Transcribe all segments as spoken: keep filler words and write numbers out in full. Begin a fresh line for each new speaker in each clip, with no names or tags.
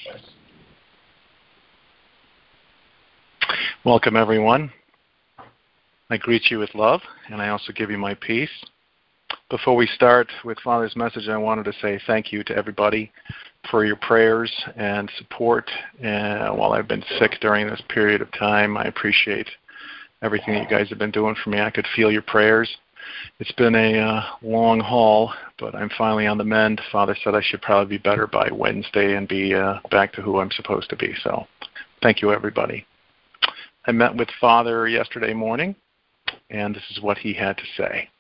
Welcome, everyone. I greet you with love, and I also give you my peace. Before we start with Father's message, I wanted to say thank you to everybody for your prayers and support. Uh, while I've been sick during this period of time, I appreciate everything that you guys have been doing for me. I could feel your prayers. It's been a uh, long haul, but I'm finally on the mend. Father said I should probably be better by Wednesday and be uh, back to who I'm supposed to be. So thank you, everybody. I met with Father yesterday morning, and this is what he had to say.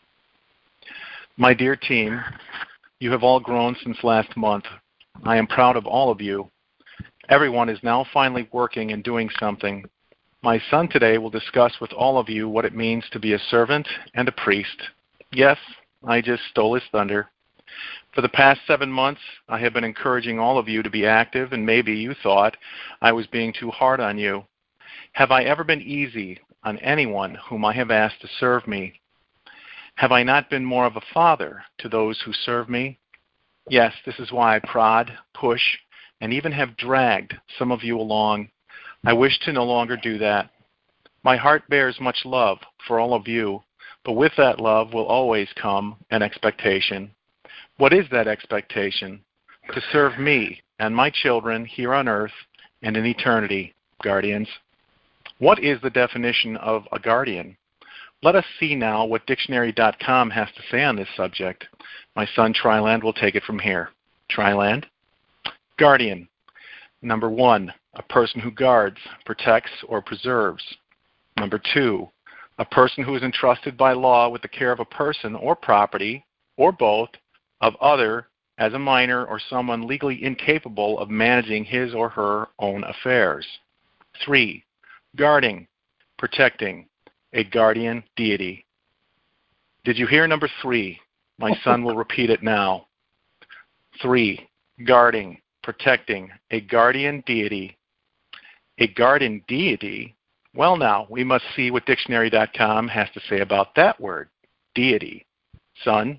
My dear team, you have all grown since last month. I am proud of all of you. Everyone is now finally working and doing something. My son today will discuss with all of you what it means to be a servant and a priest. Yes, I just stole his thunder. For the past seven months, I have been encouraging all of you to be active, and maybe you thought I was being too hard on you. Have I ever been easy on anyone whom I have asked to serve me? Have I not been more of a father to those who serve me? Yes, this is why I prod, push, and even have dragged some of you along. I wish to no longer do that. My heart bears much love for all of you, but with that love will always come an expectation. What is that expectation? To serve me and my children here on earth and in eternity, guardians. What is the definition of a guardian? Let us see now what dictionary dot com has to say on this subject. My son Triland will take it from here. Triland? Guardian. Number one, a person who guards, protects, or preserves. Number two, a person who is entrusted by law with the care of a person or property, or both, of other as a minor or someone legally incapable of managing his or her own affairs. Three, guarding, protecting, a guardian deity. Did you hear number three? My son will repeat it now. Three, guarding, protecting, a guardian deity. A guardian deity? Well now, we must see what dictionary dot com has to say about that word, deity. Son?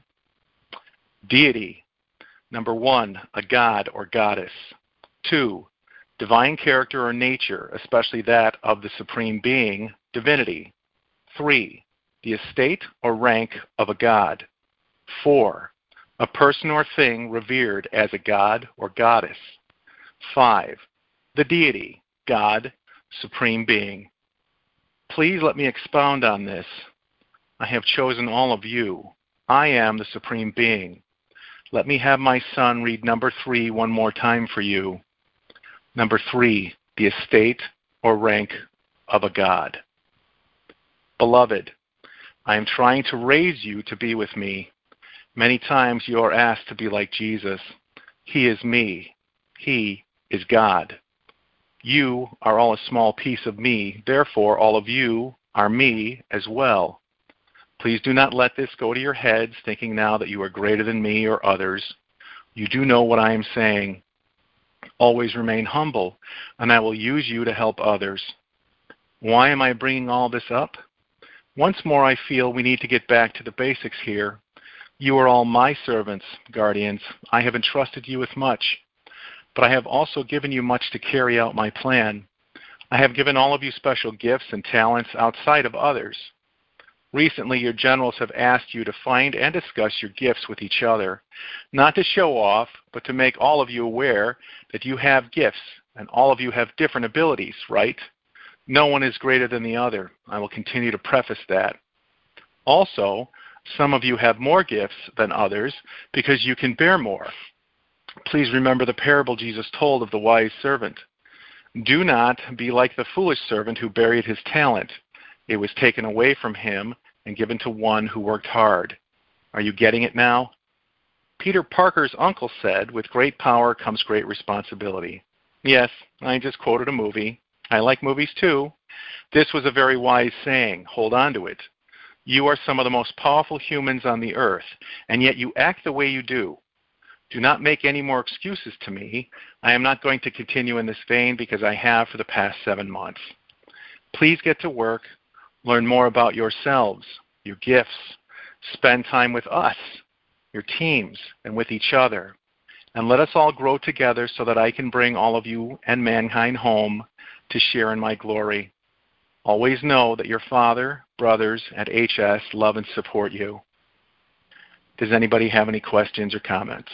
Deity. Number one, a god or goddess. Two, divine character or nature, especially that of the supreme being, divinity. Three, the estate or rank of a god. Four, a person or thing revered as a god or goddess. Five, the deity, God, supreme being. Please let me expound on this. I have chosen all of you. I am the supreme being. Let me have my son read number three one more time for you. Number three, the estate or rank of a god. Beloved, I am trying to raise you to be with me. Many times you are asked to be like Jesus. He is me. He is God. You are all a small piece of me. Therefore, all of you are me as well. Please do not let this go to your heads, thinking now that you are greater than me or others. You do know what I am saying. Always remain humble, and I will use you to help others. Why am I bringing all this up? Once more, I feel we need to get back to the basics here. You are all my servants, guardians. I have entrusted you with much, but I have also given you much to carry out my plan. I have given all of you special gifts and talents outside of others. Recently, your generals have asked you to find and discuss your gifts with each other, not to show off, but to make all of you aware that you have gifts, and all of you have different abilities, right? No one is greater than the other. I will continue to preface that. Also, some of you have more gifts than others because you can bear more. Please remember the parable Jesus told of the wise servant. Do not be like the foolish servant who buried his talent. It was taken away from him and given to one who worked hard. Are you getting it now? Peter Parker's uncle said, with great power comes great responsibility. Yes, I just quoted a movie. I like movies too. This was a very wise saying. Hold on to it. You are some of the most powerful humans on the earth, and yet you act the way you do. Do not make any more excuses to me. I am not going to continue in this vein because I have for the past seven months. Please get to work. Learn more about yourselves, your gifts. Spend time with us, your teams, and with each other. and let us all grow together so that I can bring all of you and mankind home to share in my glory. Always know that your father, brothers at H S love and support you. Does anybody have any questions or comments?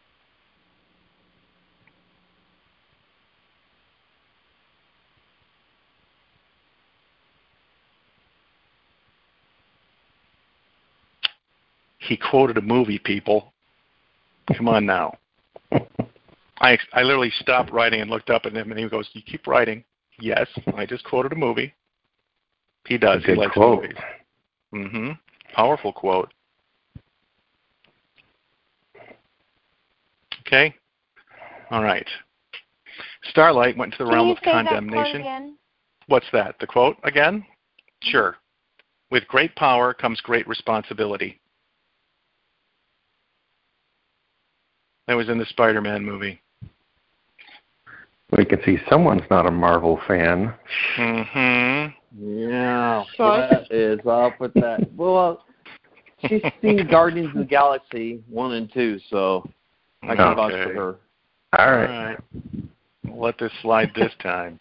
He quoted a movie, people. Come on now. I I literally stopped writing and looked up at him, and he goes, "You keep writing." Yes, I just quoted a movie. He does. He likes
quote.
movies. Mm-hmm. Powerful quote. Okay. All right. Starlight went to the
Can
realm
you
of
say
condemnation.
That quote again?
What's that? The quote again? Sure. With great power comes great responsibility. That was in the Spider-Man movie.
We can see someone's not a Marvel fan.
Mm-hmm.
Yeah, what is up with that? Well, she's seen Guardians of the Galaxy one and two, so I can vouch
Okay.
for her.
All right.
All right. We'll let this slide this time.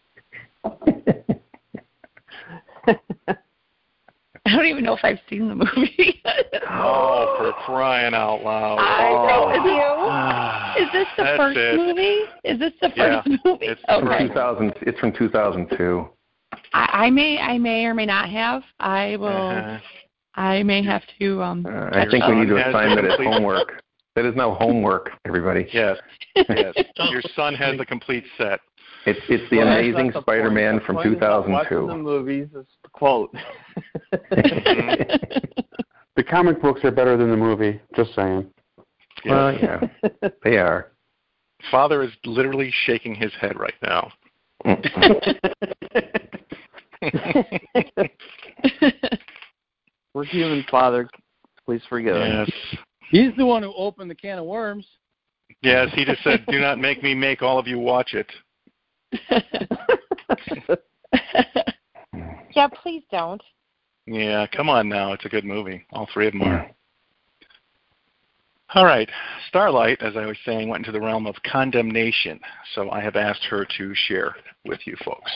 I don't even know if I've seen the movie.
Oh, for crying out loud.
I know
Oh.
with you. Is this the
That's
first
it.
movie? Is this the
Yeah,
first movie?
it's the
From
okay.
two thousand, it's from two thousand two.
I, I may I may or may not have. I will
Uh-huh.
I may have to um
Uh, I think we need to assign that as homework. That is now homework, everybody.
Yes, yes. Your son has a complete set.
It's it's the
Well, that's
Amazing
not the
Spider-Man
point. The
from
point is
two
not
thousand
watching the
two.
movies is the quote.
The comic books are better than the movie, just saying.
Yes.
Well, yeah, they are.
Father is literally shaking his head right now.
We're human, Father. Please forgive us.
Yes.
He's the one who opened the can of worms.
Yes, he just said, do not make me make all of you watch it.
Yeah, please don't.
Yeah, come on now. It's a good movie. All three of them are. All right. Starlight, as I was saying, went into the realm of condemnation. So I have asked her to share with you folks.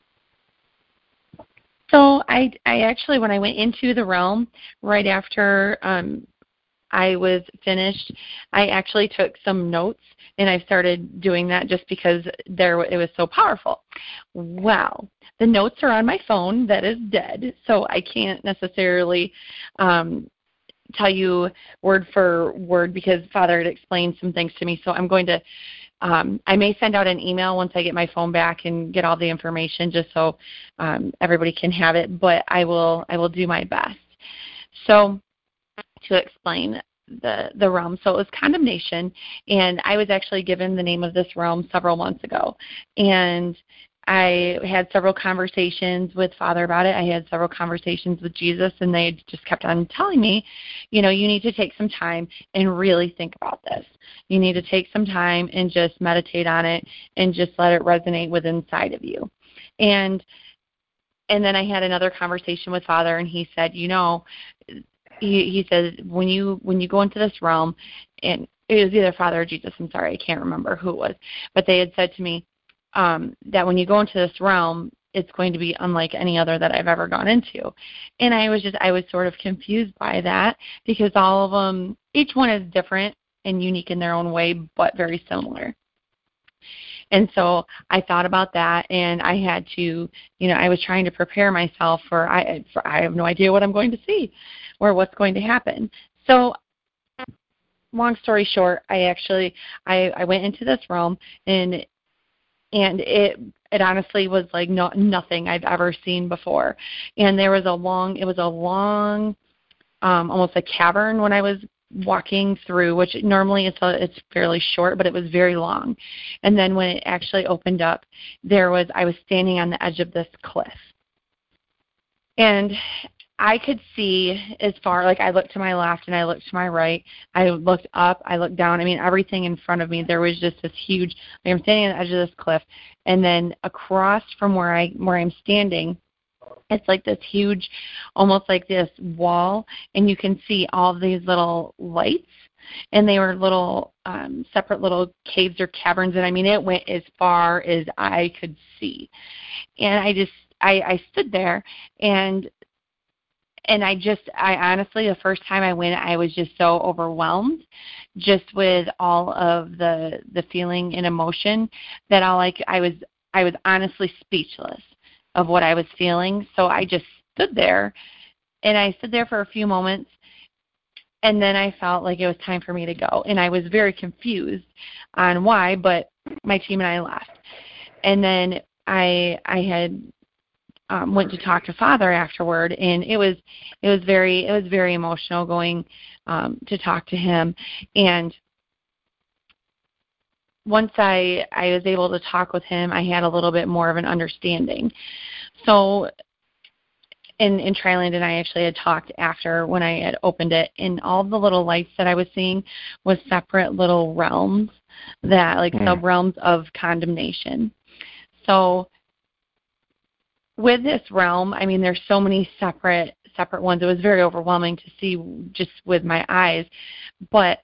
So I I actually when I went into the realm right after um I was finished, I actually took some notes and I started doing that just because there it was so powerful. Well, the notes are on my phone that is dead, so I can't necessarily um, tell you word for word because Father had explained some things to me. So I'm going to, um, I may send out an email once I get my phone back and get all the information just so um, everybody can have it, but I will, I will do my best. So to explain the the realm. So it was condemnation, and I was actually given the name of this realm several months ago. And I had several conversations with Father about it. I had several conversations with Jesus, and they just kept on telling me, you know, you need to take some time and really think about this. You need to take some time and just meditate on it and just let it resonate with inside of you. And and then I had another conversation with Father, and he said, you know, he he says when you when you go into this realm, and it was either Father or Jesus, I'm sorry, I can't remember who it was, but they had said to me um, that when you go into this realm, it's going to be unlike any other that I've ever gone into. And I was just I was sort of confused by that because all of them, each one is different and unique in their own way, but very similar. And so I thought about that, and I had to, you know, I was trying to prepare myself for I for, I have no idea what I'm going to see or what's going to happen. So long story short, I actually I, I went into this realm, and and it it honestly was like no, nothing I've ever seen before. And there was a long it was a long um, almost a cavern when I was walking through, which normally it's a, it's fairly short, but it was very long. And then when it actually opened up, there was I was standing on the edge of this cliff, and I could see as far, like I looked to my left and I looked to my right, I looked up, I looked down. I mean, everything in front of me, there was just this huge. Like I'm standing on the edge of this cliff, and then across from where I where I'm standing, it's like this huge, almost like this wall, and you can see all these little lights and they were little um, separate little caves or caverns, and I mean it went as far as I could see. And I just I, I stood there, and and I just I honestly the first time I went, I was just so overwhelmed, just with all of the the feeling and emotion that all like I was I was honestly speechless of what I was feeling. So I just stood there, and I stood there for a few moments. And then I felt like it was time for me to go. And I was very confused on why, but my team and I left. And then I I had um, went to talk to Father afterward, and it was it was very it was very emotional going um, to talk to him. And once I I was able to talk with him, I had a little bit more of an understanding. So in, in Triland and I actually had talked after when I had opened it, and all the little lights that I was seeing was separate little realms, that like mm. sub-realms of condemnation. So with this realm, I mean, there's so many separate separate ones. It was very overwhelming to see just with my eyes, but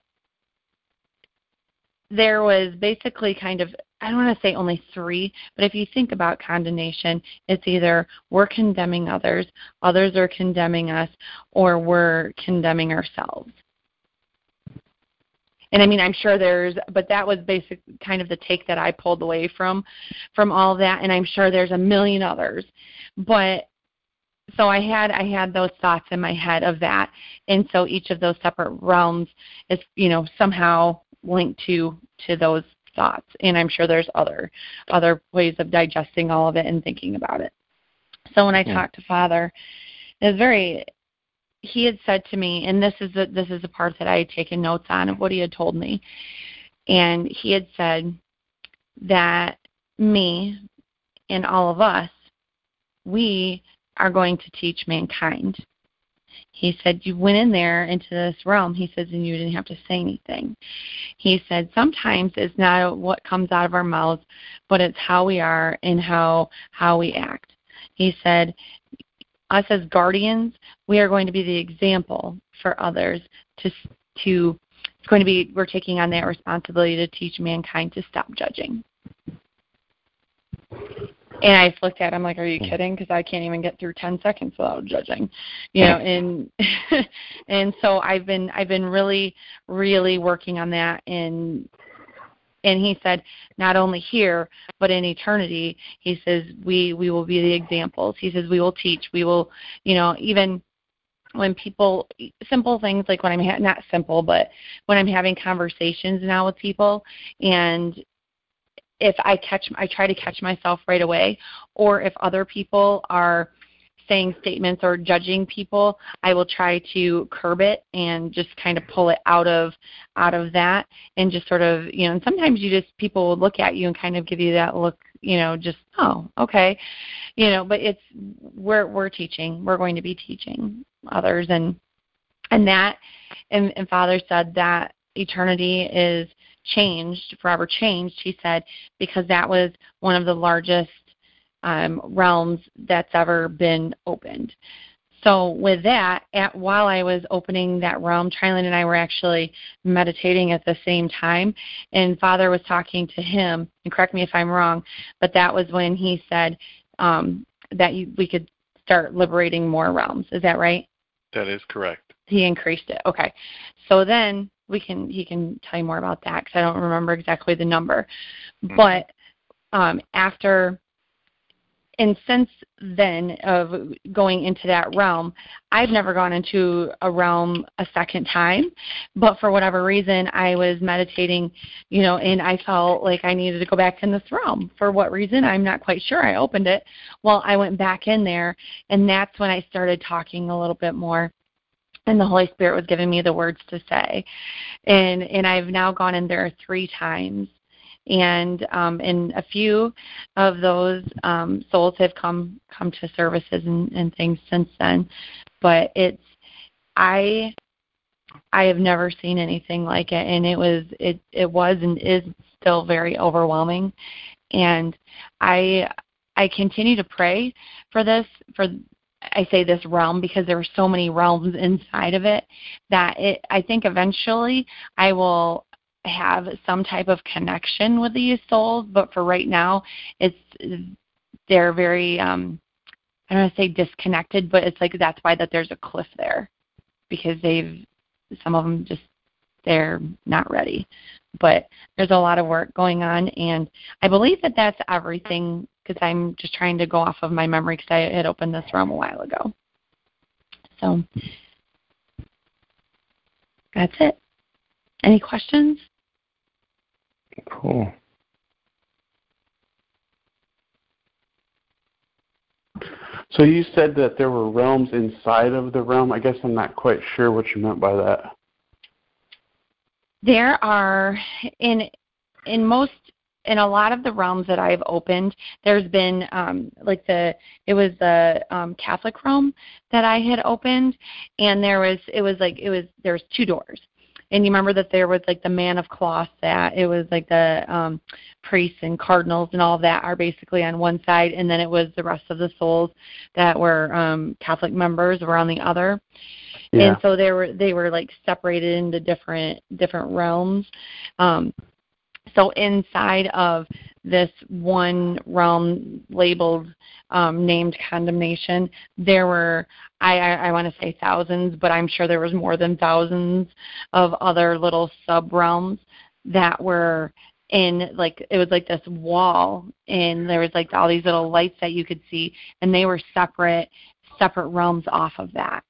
there was basically kind of, I don't want to say only three, but if you think about condemnation, it's either we're condemning others, others are condemning us, or we're condemning ourselves. And I mean, I'm sure there's, but that was basically kind of the take that I pulled away from, from all of that, and I'm sure there's a million others. But so I had, I had those thoughts in my head of that, and so each of those separate realms is, you know, somehow linked to to those thoughts, and I'm sure there's other other ways of digesting all of it and thinking about it. So when I yeah. talked to Father, it was very, he had said to me, and this is the, this is the part that I had taken notes on of what he had told me, and he had said that me and all of us, we are going to teach mankind. He said, you went in there into this realm, he says, and you didn't have to say anything. He said, sometimes it's not what comes out of our mouths, but it's how we are and how how we act. He said, us as guardians, we are going to be the example for others to, to it's going to be, we're taking on that responsibility to teach mankind to stop judging. And I just looked at him like, are you kidding? Because I can't even get through ten seconds without judging, you know. And and so I've been I've been really really working on that. And and he said, not only here but in eternity. He says we we will be the examples. He says we will teach. We will, you know, even when people, simple things like when I'm ha- not simple, but when I'm having conversations now with people, and if I catch, I try to catch myself right away, or if other people are saying statements or judging people, I will try to curb it and just kind of pull it out of out of that, and just sort of, you know, and sometimes you just, people will look at you and kind of give you that look, you know, just, oh, okay, you know, but it's, we're we're teaching, we're going to be teaching others, and and that, and, and Father said that eternity is changed, forever changed, he said, because that was one of the largest um, realms that's ever been opened. So with that, at, while I was opening that realm, Triland and I were actually meditating at the same time, and Father was talking to him, and correct me if I'm wrong, but that was when he said um, that you, we could start liberating more realms. Is that right?
That is correct.
He increased it. Okay. So then we can, he can tell you more about that, because I don't remember exactly the number. Mm-hmm. But um, after, and since then of going into that realm, I've never gone into a realm a second time. But for whatever reason, I was meditating, you know, and I felt like I needed to go back in this realm. For what reason? I'm not quite sure. I opened it. Well, I went back in there, and that's when I started talking a little bit more. And the Holy Spirit was giving me the words to say. And and I've now gone in there three times. And um, and a few of those um, souls have come come to services and, and things since then. But it's, I I have never seen anything like it. And it was it, it was and is still very overwhelming. And I I continue to pray for this, for I say this realm because there were so many realms inside of it that it, I think eventually I will have some type of connection with these souls, but for right now, it's they're very, um, I don't want to say disconnected, but it's like that's why that there's a cliff there because they've, some of them just, they're not ready. But there's a lot of work going on, and I believe that that's everything because I'm just trying to go off of my memory because I had opened this realm a while ago. So that's it. Any questions?
Cool.
So you said that there were realms inside of the realm. I guess I'm not quite sure what you meant by that.
There are in in most in a lot of the realms that I've opened, there's been um, like the it was the um, Catholic realm that I had opened, and there was it was like it was there was two doors, and you remember that there was like the man of cloth that it was like the um, priests and cardinals and all of that are basically on one side, and then it was the rest of the souls that were um, Catholic members were on the other. Yeah. And so they were they were like separated into different different realms. Um, so inside of this one realm labeled um, named condemnation, there were I, I, I want to say thousands, but I'm sure there was more than thousands of other little sub realms that were in like it was like this wall, and there was like all these little lights that you could see, and they were separate separate realms off of that.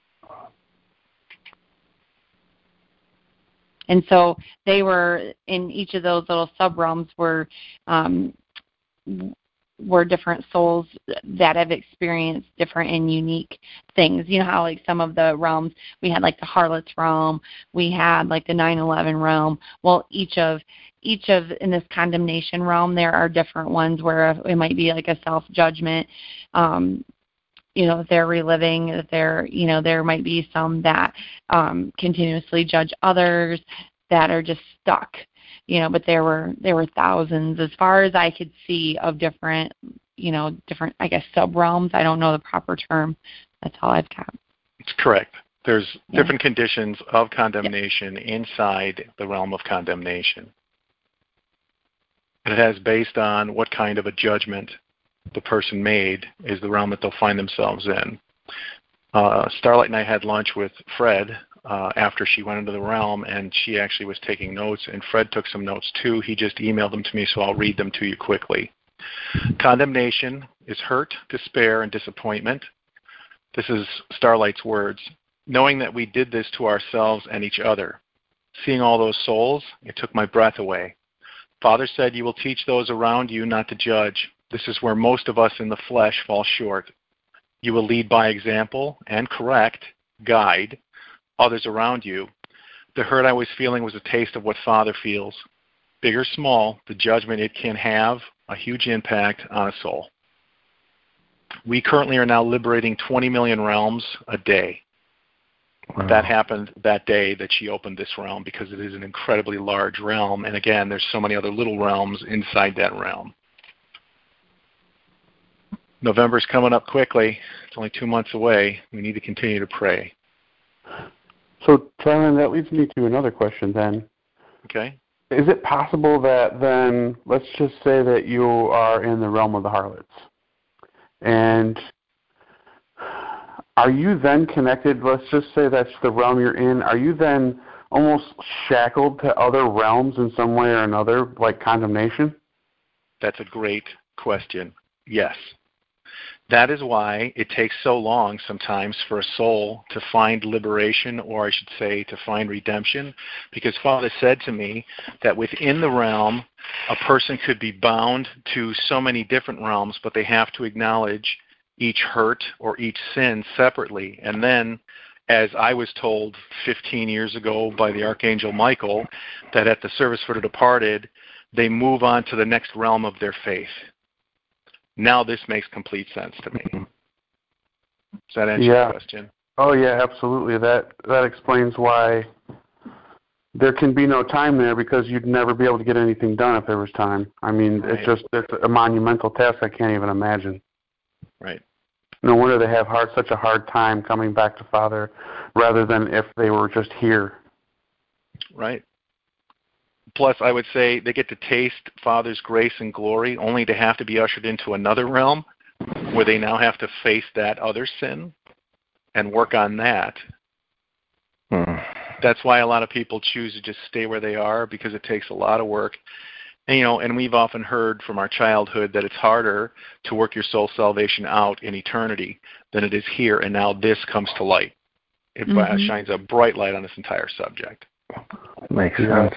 And so they were in each of those little sub-realms were um, were different souls that have experienced different and unique things. You know how like some of the realms, we had like the Harlot's realm, we had like the nine eleven realm. Well, each of each of in this condemnation realm, there are different ones where it might be like a self-judgment. Um, you know, they're reliving, that they're, you know, there might be some that um, continuously judge others that are just stuck, you know, but there were, there were thousands as far as I could see of different, you know, different, I guess, sub-realms. I don't know the proper term. That's all I've got.
It's correct. There's
yeah.
different conditions of condemnation yeah. inside the realm of condemnation. And it has based on what kind of a judgment the person made is the realm that they'll find themselves in. Uh, Starlight and I had lunch with Fred uh, after she went into the realm, and she actually was taking notes, and Fred took some notes too. He just emailed them to me, so I'll read them to you quickly. Condemnation is hurt, despair, and disappointment. This is Starlight's words. Knowing that we did this to ourselves and each other. Seeing all those souls, it took my breath away. Father said, you will teach those around you not to judge. This is where most of us in the flesh fall short. You will lead by example and correct, guide others around you. The hurt I was feeling was a taste of what Father feels. Big or small, the judgment it can have a huge impact on a soul. We currently are now liberating twenty million realms a day. Wow. That happened that day that she opened this realm because it is an incredibly large realm. And again, there's so many other little realms inside that realm. November's coming up quickly. It's only two months away. We need to continue to pray.
So, Charlene, that leads me to another question then.
Okay.
Is it possible that then, let's just say that you are in the realm of the harlots, and are you then connected, let's just say that's the realm you're in, are you then almost shackled to other realms in some way or another, like condemnation?
That's a great question. Yes. That is why it takes so long sometimes for a soul to find liberation, or I should say to find redemption, because Father said to me that within the realm, a person could be bound to so many different realms, but they have to acknowledge each hurt or each sin separately. And then, as I was told fifteen years ago by the Archangel Michael, that at the service for the departed, they move on to the next realm of their faith. Now this makes complete sense to me. Does that answer
yeah.
your question?
Oh, yeah, absolutely. That that explains why there can be no time there, because you'd never be able to get anything done if there was time. I mean, right. it's just it's a monumental task I can't even imagine.
Right.
no wonder they have hard, such a hard time coming back to Father rather than if they were just here.
Right. Plus, I would say they get to taste Father's grace and glory only to have to be ushered into another realm where they now have to face that other sin and work on that.
Hmm.
That's why a lot of people choose to just stay where they are, because it takes a lot of work. And, you know, and we've often heard from our childhood that it's harder to work your soul salvation out in eternity than it is here, and now this comes to light. It mm-hmm. shines a bright light on this entire subject.
Makes sense.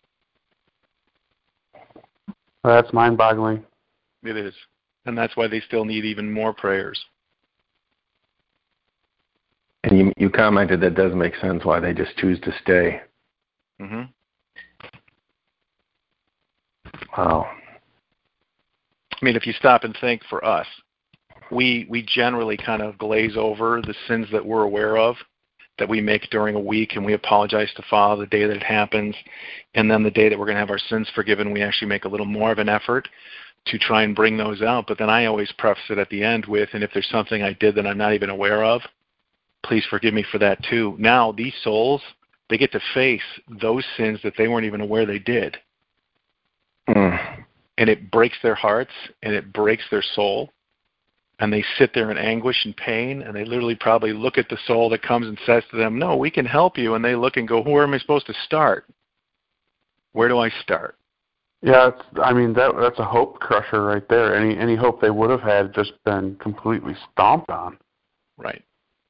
Well, that's mind-boggling.
It is. And that's why they still need even more prayers.
And you, you commented that does make sense why they just choose to stay.
Mm-hmm.
Wow.
I mean, if you stop and think for us, we we generally kind of glaze over the sins that we're aware of that we make during a week, and we apologize to Father the day that it happens, and then the day that we're going to have our sins forgiven, we actually make a little more of an effort to try and bring those out. But then I always preface it at the end with, and if there's something I did that I'm not even aware of, please forgive me for that too. Now, these souls, they get to face those sins that they weren't even aware they did.
Mm.
And it breaks their hearts, and it breaks their soul. And they sit there in anguish and pain, and they literally probably look at the soul that comes and says to them, no, we can help you. And they look and go, where am I supposed to start? Where do I start?
Yeah, it's, I mean, that that's a hope crusher right there. Any any hope they would have had just been completely stomped on.
Right.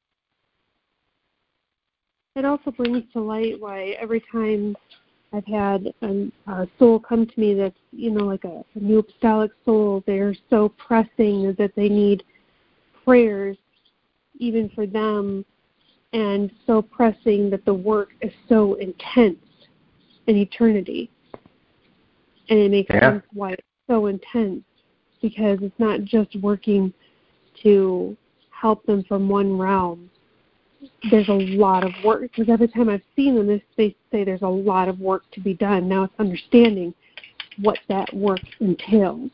It also brings to light why every time I've had a, a soul come to me that's, you know, like a, a new apostolic soul, they're so pressing that they need prayers even for them, and so pressing that the work is so intense in eternity. And it makes
yeah.
sense why it's so intense, because it's not just working to help them from one realm. There's a lot of work, because every time I've seen them, they say there's a lot of work to be done. Now it's understanding what that work entails.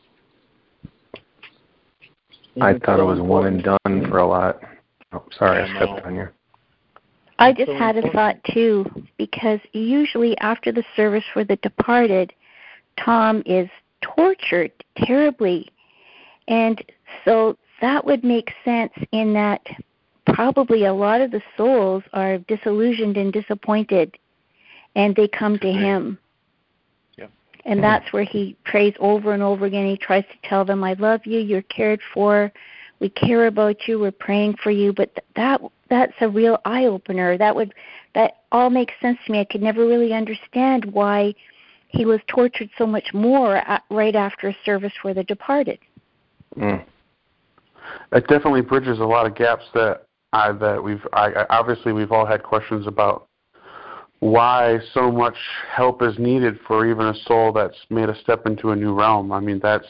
I thought it was one and done for a lot. Oh, sorry, I stepped on you.
I just had a thought, too, because usually after the service for the departed, Tom is tortured terribly. And so that would make sense in that probably a lot of the souls are disillusioned and disappointed, and they come to him.
Yeah.
And that's where he prays over and over again. He tries to tell them, I love you, you're cared for, we care about you, we're praying for you. But that that's a real eye-opener. That would that all makes sense to me. I could never really understand why he was tortured so much more at, right after a service for the departed.
Mm.
It definitely bridges a lot of gaps that I, that we've I, I, obviously we've all had questions about why so much help is needed for even a soul that's made a step into a new realm. I mean, that's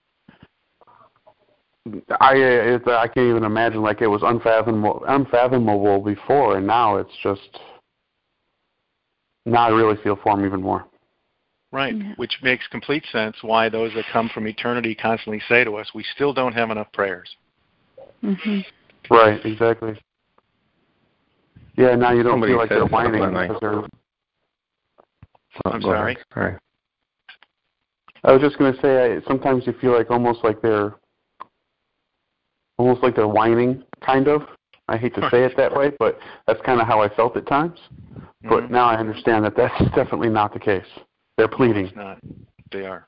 I it, I can't even imagine. Like, it was unfathomable unfathomable before, and now it's just now I really feel for him even more.
Right, yeah. Which makes complete sense why those that come from eternity constantly say to us, we still don't have enough prayers.
Mm-hmm.
Right, exactly. Yeah, now you don't
Somebody
feel like they're whining
like,
because they're...
Oh,
I'm sorry?
Ahead. Sorry.
I was just going to say, I, sometimes you feel like almost like they're almost like they're whining, kind of. I hate to say it that way, but that's kind of how I felt at times. Mm-hmm. But now I understand that that's definitely not the case. They're pleading.
No, it's not. They are.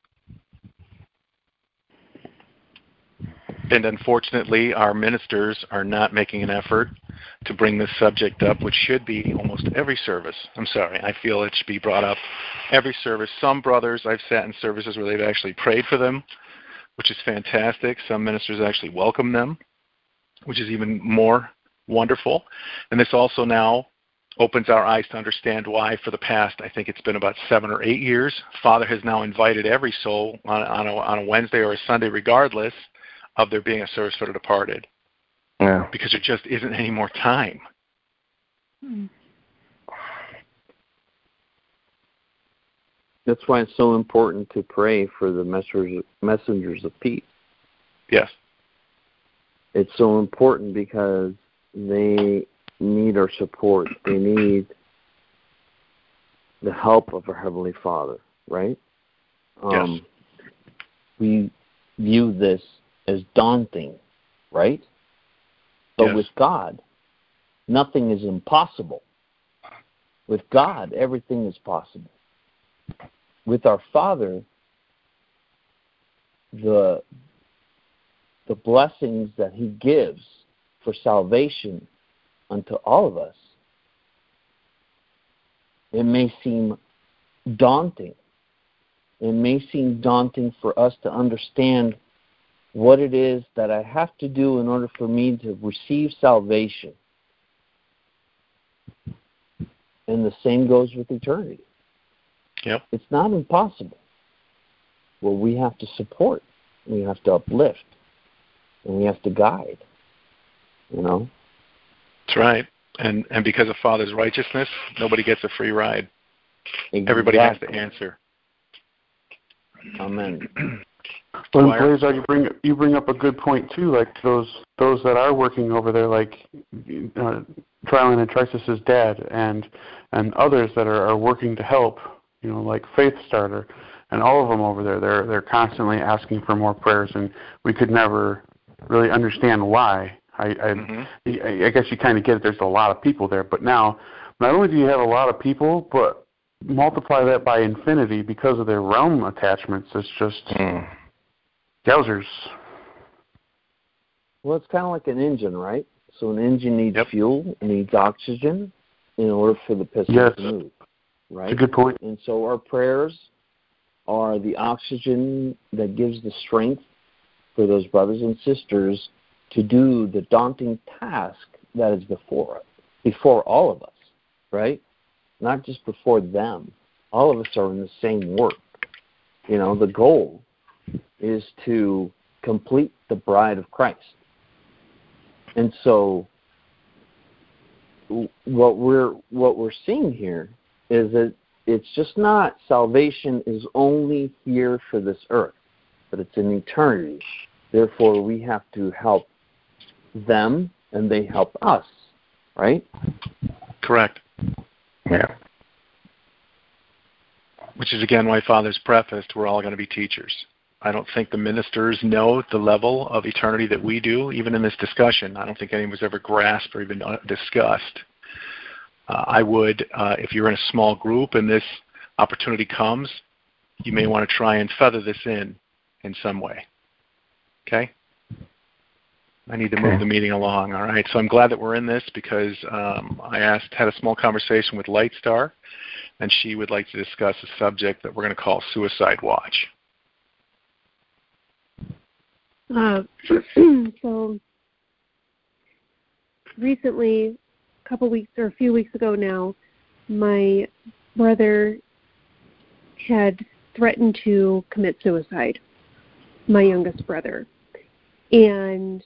And unfortunately, our ministers are not making an effort to bring this subject up, which should be almost every service. I'm sorry. I feel it should be brought up every service. Some brothers, I've sat in services where they've actually prayed for them, which is fantastic. Some ministers actually welcome them, which is even more wonderful. And this also now opens our eyes to understand why for the past, I think it's been about seven or eight years, Father has now invited every soul on, on, a, on a Wednesday or a Sunday, regardless of there being a service for the departed.
Yeah.
Because there just isn't any more time.
Hmm.
That's why it's so important to pray for the messengers, messengers of peace.
Yes.
It's so important because they need our support. They need the help of our Heavenly Father, right? Um, yes. We view this as daunting, right? But yes. with God, nothing is impossible. With God, everything is possible. With our Father, the the blessings that He gives for salvation unto all of us, it may seem daunting. It may seem daunting for us to understand what it is that I have to do in order for me to receive salvation. And the same goes with eternity.
Yep.
It's not impossible. Well, we have to support. We have to uplift. And we have to guide. You know?
That's right. And and because of Father's righteousness, nobody gets a free ride.
Exactly.
Everybody has to answer.
Amen.
Well, Blazer, you bring you bring up a good point too. Like those those that are working over there, like uh, Trilon and Trisis' dad, and and others that are, are working to help. You know, like Faith Starter, and all of them over there. They're they're constantly asking for more prayers, and we could never really understand why. I I, mm-hmm. I guess you kind of get it. There's a lot of people there, but now not only do you have a lot of people, but multiply that by infinity because of their realm attachments. It's just mm. Yowzers.
Well, it's kind of like an engine, right? So an engine needs
yep.
fuel, needs oxygen in order for the piston
yes.
to move, right?
That's a good point.
And so our prayers are the oxygen that gives the strength for those brothers and sisters to do the daunting task that is before us, before all of us, right? Not just before them. All of us are in the same work. You know, the goal is to complete the bride of Christ. And so what we're what we're seeing here is that it's just not salvation is only here for this earth, but it's in eternity. Therefore, we have to help them, and they help us, right?
Correct.
Yeah.
Which is, again, why Father's prefaced, we're all going to be teachers. I don't think the ministers know the level of eternity that we do, even in this discussion. I don't think anyone's ever grasped or even discussed. Uh, I would, uh, if you're in a small group and this opportunity comes, you may want to try and feather this in in some way. Okay? I need to move the meeting along, all right? So I'm glad that we're in this because um, I asked, had a small conversation with Lightstar, and she would like to discuss a subject that we're going to call Suicide Watch.
Uh, so recently, a couple weeks or a few weeks ago now, my brother had threatened to commit suicide, my youngest brother. And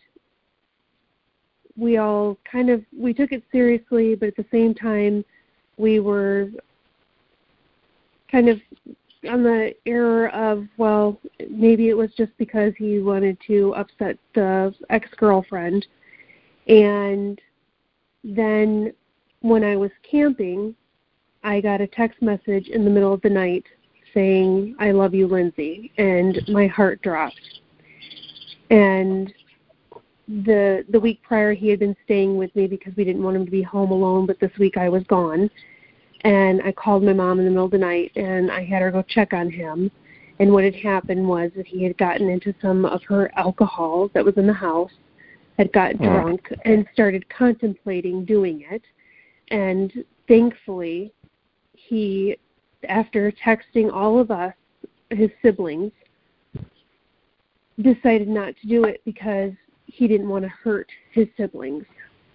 we all kind of, we took it seriously, but at the same time, we were kind of on the error of, well, maybe it was just because he wanted to upset the ex-girlfriend. And then when I was camping, I got a text message in the middle of the night saying, "I love you, Lindsay," and my heart dropped. And the the week prior, he had been staying with me because we didn't want him to be home alone, but this week I was gone. And I called my mom in the middle of the night, and I had her go check on him. And what had happened was that he had gotten into some of her alcohol that was in the house, had gotten mm. drunk, and started contemplating doing it. And thankfully, he, after texting all of us, his siblings, decided not to do it because he didn't want to hurt his siblings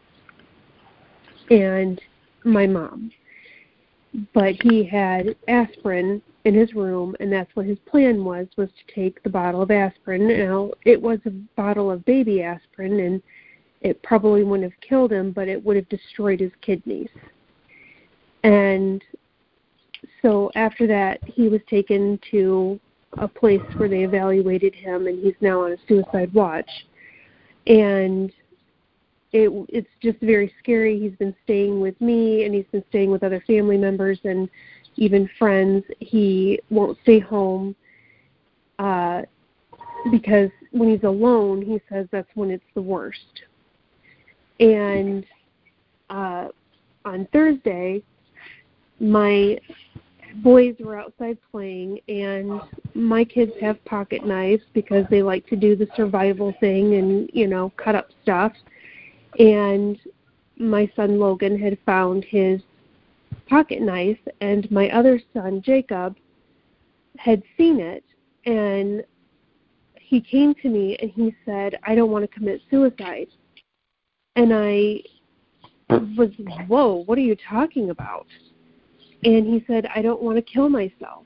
and my mom. But he had aspirin in his room, and that's what his plan was, was to take the bottle of aspirin. Now, it was a bottle of baby aspirin, and it probably wouldn't have killed him, but it would have destroyed his kidneys. And so after that, he was taken to a place where they evaluated him, and he's now on a suicide watch. and it it's just very scary. He's been staying with me, and he's been staying with other family members and even friends. He won't stay home uh, because when he's alone, he says that's when it's the worst. And uh, on Thursday, my boys were outside playing, and my kids have pocket knives because they like to do the survival thing and, you know, cut up stuff. And my son Logan had found his pocket knife, and my other son Jacob had seen it, and he came to me and he said, I don't want to commit suicide. And I was, whoa, what are you talking about? And he said, I don't want to kill myself.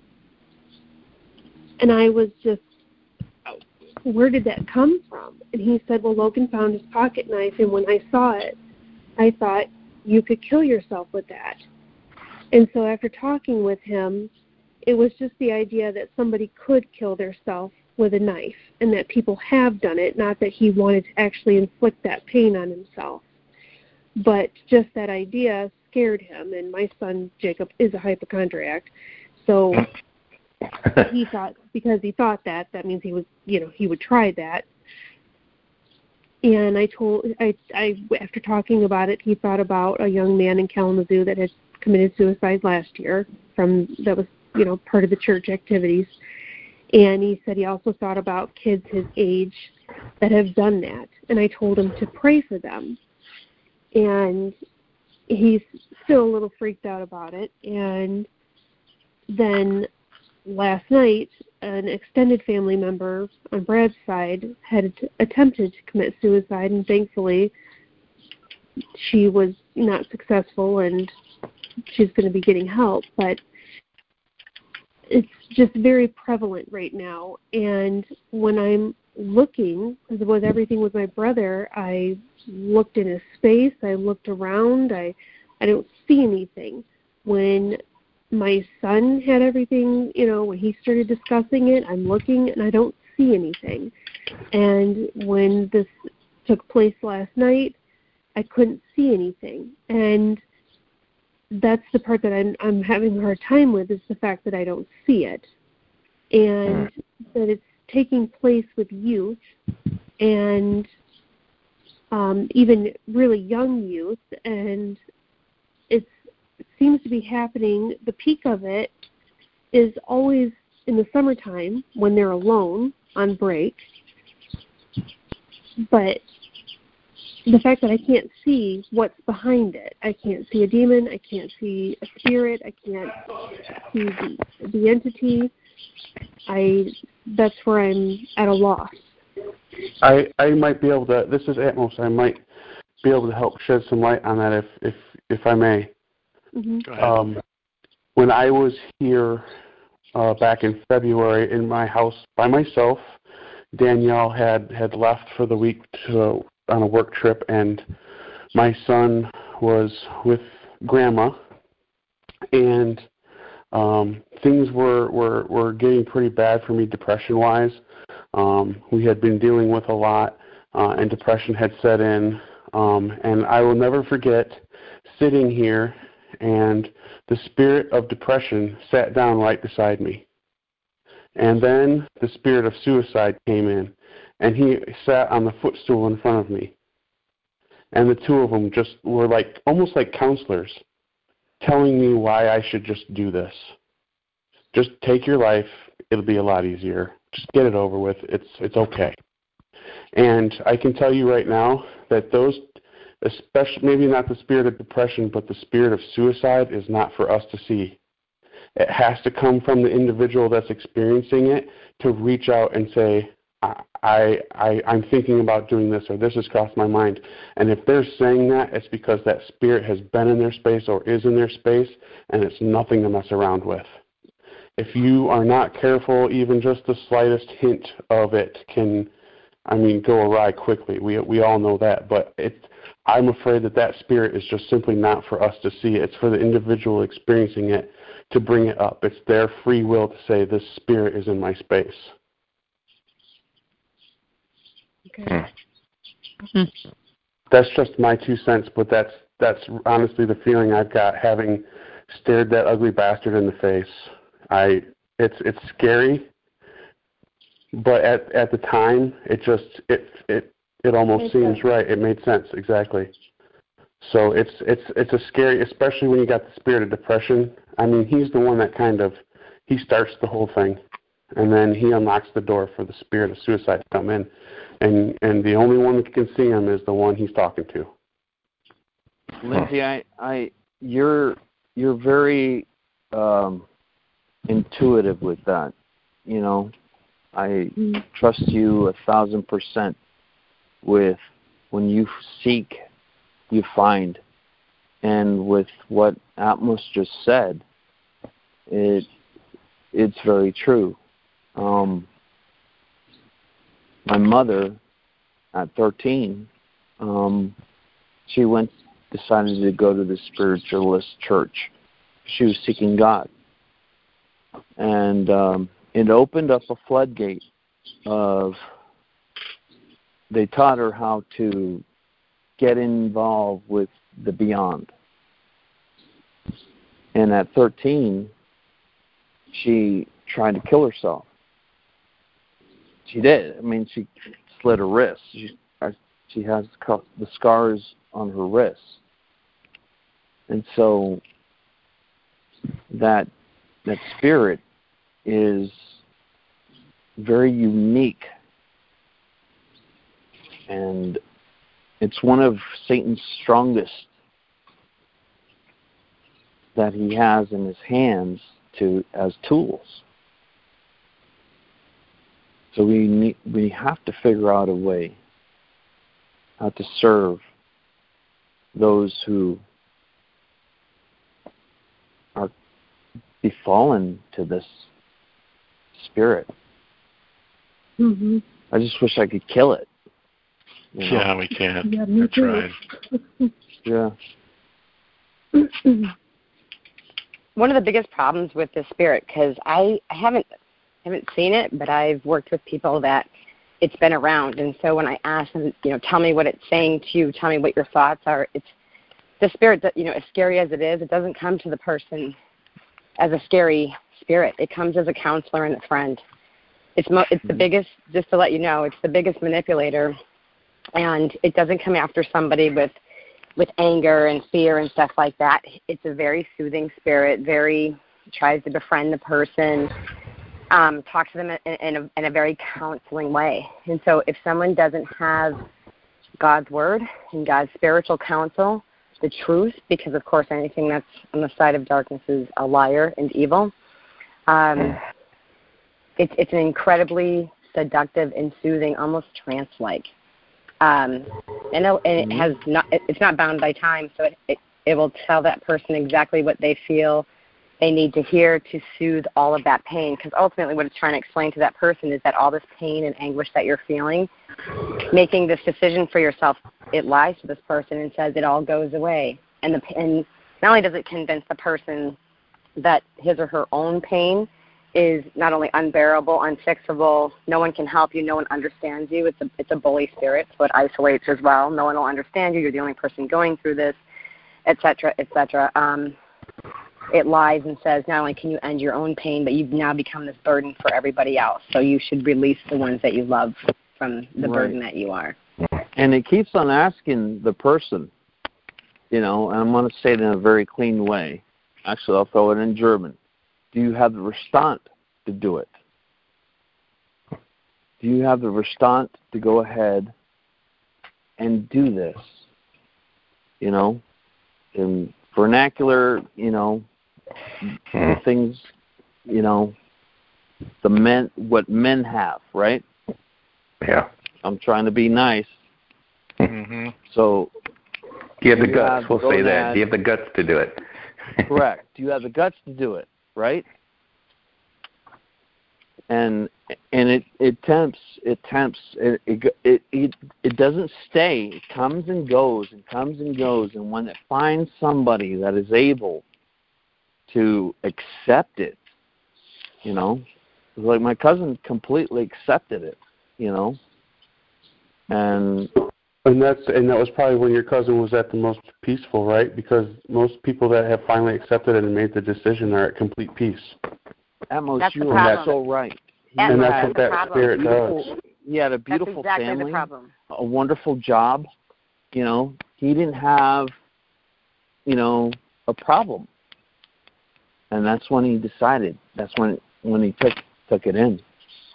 And I was just, where did that come from? And he said, well, Logan found his pocket knife, and when I saw it, I thought, you could kill yourself with that. And so after talking with him, it was just the idea that somebody could kill themselves with a knife, and that people have done it, not that he wanted to actually inflict that pain on himself. But just that idea scared him, and my son Jacob is a hypochondriac, so he thought, because he thought that, that means he was, you know, he would try that. And I told, I, I, after talking about it, he thought about a young man in Kalamazoo that had committed suicide last year from, that was, you know, part of the church activities. And he said he also thought about kids his age that have done that. And I told him to pray for them. And he's still a little freaked out about it. And then last night, an extended family member on Brad's side had attempted to commit suicide, and thankfully she was not successful, and she's going to be getting help. But it's just very prevalent right now. And when I'm looking, because it was everything with my brother, I looked in his space, I looked around, I, I don't see anything. When my son had everything, you know, when he started discussing it, I'm looking and I don't see anything. And when this took place last night, I couldn't see anything. And that's the part that I'm, I'm having a hard time with, is the fact that I don't see it. And that it's taking place with youth, and um, even really young youth, and it's, it seems to be happening, the peak of it is always in the summertime when they're alone on break. But the fact that I can't see what's behind it, I can't see a demon, I can't see a spirit, I can't see the, the entity, I that's where I'm at a loss.
I, I might be able to, this is Atmos, I might be able to help shed some light on that if, if, if I may.
Mm-hmm.
Go ahead.
Um, when I was here uh, back in February in my house by myself, Danielle had, had left for the week to, on a work trip, and my son was with Grandma, and um, things were, were, were getting pretty bad for me depression-wise. Um, we had been dealing with a lot, uh, and depression had set in, um, and I will never forget sitting here, and the spirit of depression sat down right beside me. And then the spirit of suicide came in, and he sat on the footstool in front of me. And the two of them just were like, almost like counselors, telling me why I should just do this. Just take your life. It'll be a lot easier. Just get it over with. It's it's okay. And I can tell you right now that those, especially maybe not the spirit of depression, but the spirit of suicide is not for us to see. It has to come from the individual that's experiencing it to reach out and say, I, I, I'm thinking about doing this, or this has crossed my mind. And if they're saying that, it's because that spirit has been in their space or is in their space, and it's nothing to mess around with. If you are not careful, even just the slightest hint of it can, I mean, go awry quickly. We we all know that. But it, I'm afraid that that spirit is just simply not for us to see. It's for the individual experiencing it to bring it up. It's their free will to say, this spirit is in my space.
Okay.
Mm-hmm.
That's just my two cents, but that's that's honestly the feeling I've got having stared that ugly bastard in the face. I it's it's scary, but at at the time it just it it it almost seems right. It made sense exactly. So it's it's it's a scary, especially when you got the spirit of depression. I mean, he's the one that kind of he starts the whole thing, and then he unlocks the door for the spirit of suicide to come in, and and the only one that can see him is the one he's talking to.
Lindsay, I, I you're you're very um, intuitive with that. You know, I mm-hmm. trust you a thousand percent with when you seek, you find. And with what Atmos just said, it it's very true. Um, my mother, at thirteen, um, she went, decided to go to the spiritualist church. She was seeking God. And um, it opened up a floodgate of, they taught her how to get involved with the beyond. And at thirteen, she tried to kill herself. She did. I mean, she slit her wrist. She, she has the scars on her wrists. And so that that spirit is very unique. And it's one of Satan's strongest that he has in his hands to as tools. So we need, we have to figure out a way how to serve those who are befallen to this spirit.
Mm-hmm.
I just wish I could kill it. You know?
Yeah, we can't.
Yeah, me
too.
Yeah.
One of the biggest problems with the spirit, because I, I haven't haven't seen it, but I've worked with people that it's been around, and so when I ask them, you know, tell me what it's saying to you, tell me what your thoughts are, it's the spirit that, you know, as scary as it is, it doesn't come to the person as a scary spirit. It comes as a counselor and a friend. It's mo- it's the biggest, just to let you know, it's the biggest manipulator, and it doesn't come after somebody with with anger and fear and stuff like that. It's a very soothing spirit, very tries to befriend the person, um, talk to them in, in, a, in a very counseling way. And so if someone doesn't have God's word and God's spiritual counsel, the truth, because, of course, anything that's on the side of darkness is a liar and evil, um, it's, it's an incredibly seductive and soothing, almost trance-like. Um, and, it, and it has not, it's not bound by time, so it, it, it will tell that person exactly what they feel they need to hear to soothe all of that pain, because ultimately what it's trying to explain to that person is that all this pain and anguish that you're feeling, making this decision for yourself, it lies to this person and says it all goes away. And, the, and not only does it convince the person that his or her own pain is not only unbearable, unfixable, no one can help you, no one understands you. It's a, it's a bully spirit, so it isolates as well. No one will understand you. You're the only person going through this, et cetera, et cetera. Um, it lies and says not only can you end your own pain, but you've now become this burden for everybody else. So you should release the ones that you love from the
right.
burden that you are.
And it keeps on asking the person, you know, and I'm going to say it in a very clean way. Actually, I'll throw it in German. Do you have the Verstand to do it? Do you have the Verstand to go ahead and do this? You know, in vernacular, you know, things, you know, the men, what men have, right?
Yeah.
I'm trying to be nice.
Mm-hmm.
So,
do you have the
you
guts?
have
We'll say
gonad,
that. Do you have the guts to do it?
Correct. Do you have the guts to do it? Right? And and it, it tempts, it tempts, it, it it it doesn't stay. It comes and goes, and comes and goes. And when it finds somebody that is able to accept it, you know, like my cousin completely accepted it, you know, and
And that's and that was probably when your cousin was at the most peaceful, right? Because most people that have finally accepted it and made the decision are at complete peace.
Amos,
That's
you
the
are
problem.
so right. He
That's,
and that's
that's
what
the
that
problem.
spirit
beautiful,
does.
He had a beautiful
That's exactly
family,
the problem.
a wonderful job. You know, he didn't have, you know, a problem. And that's when he decided. That's when when he took took it in.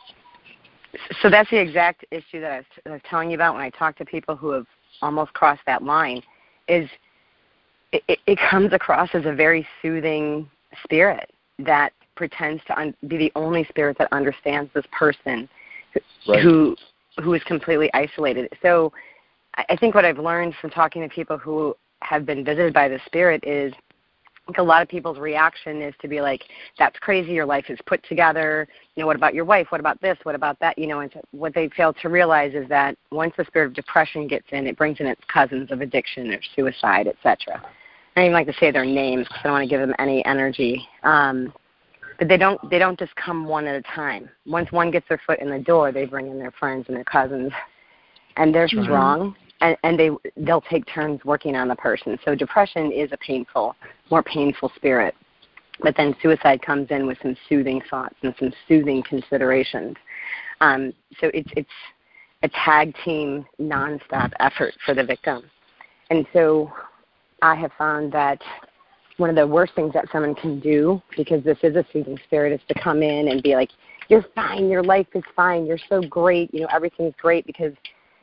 So that's the exact issue that I was, I was telling you about when I talk to people who have almost crossed that line, is it, it, it comes across as a very soothing spirit that pretends to un- be the only spirit that understands this person who,
Right.
who who is completely isolated. So I, I think what I've learned from talking to people who have been visited by the spirit is, I think a lot of people's reaction is to be like, that's crazy, your life is put together, you know, what about your wife, what about this, what about that, you know, and so what they fail to realize is that once the spirit of depression gets in, it brings in its cousins of addiction or suicide, et cetera. I don't even like to say their names because I don't want to give them any energy. Um, but they don't they don't just come one at a time. Once one gets their foot in the door, they bring in their friends and their cousins, and they're
Right.
strong, and, and they they'll take turns working on the person. So depression is a painful, more painful spirit. But then suicide comes in with some soothing thoughts and some soothing considerations. Um, so it's it's a tag team, nonstop effort for the victim. And so I have found that one of the worst things that someone can do, because this is a soothing spirit, is to come in and be like, you're fine, your life is fine, you're so great, you know, everything's great, because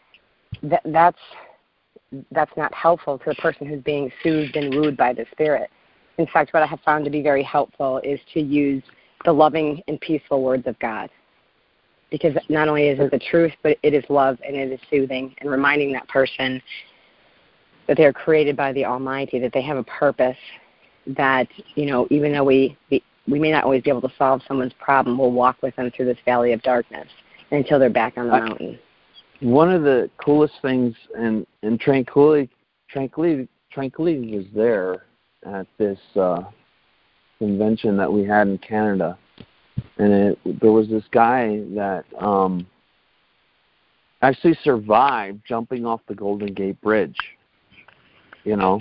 th- that's that's not helpful to the person who's being soothed and wooed by the spirit. In fact, what I have found to be very helpful is to use the loving and peaceful words of God, because not only is it the truth, but it is love and it is soothing, and reminding that person that they are created by the Almighty, that they have a purpose, that, you know, even though we we may not always be able to solve someone's problem, we'll walk with them through this valley of darkness until they're back on the mountain.
One of the coolest things, and, and Tranquility, Tranquility, Tranquility was there at this uh, convention that we had in Canada. And it, there was this guy that um, actually survived jumping off the Golden Gate Bridge, you know.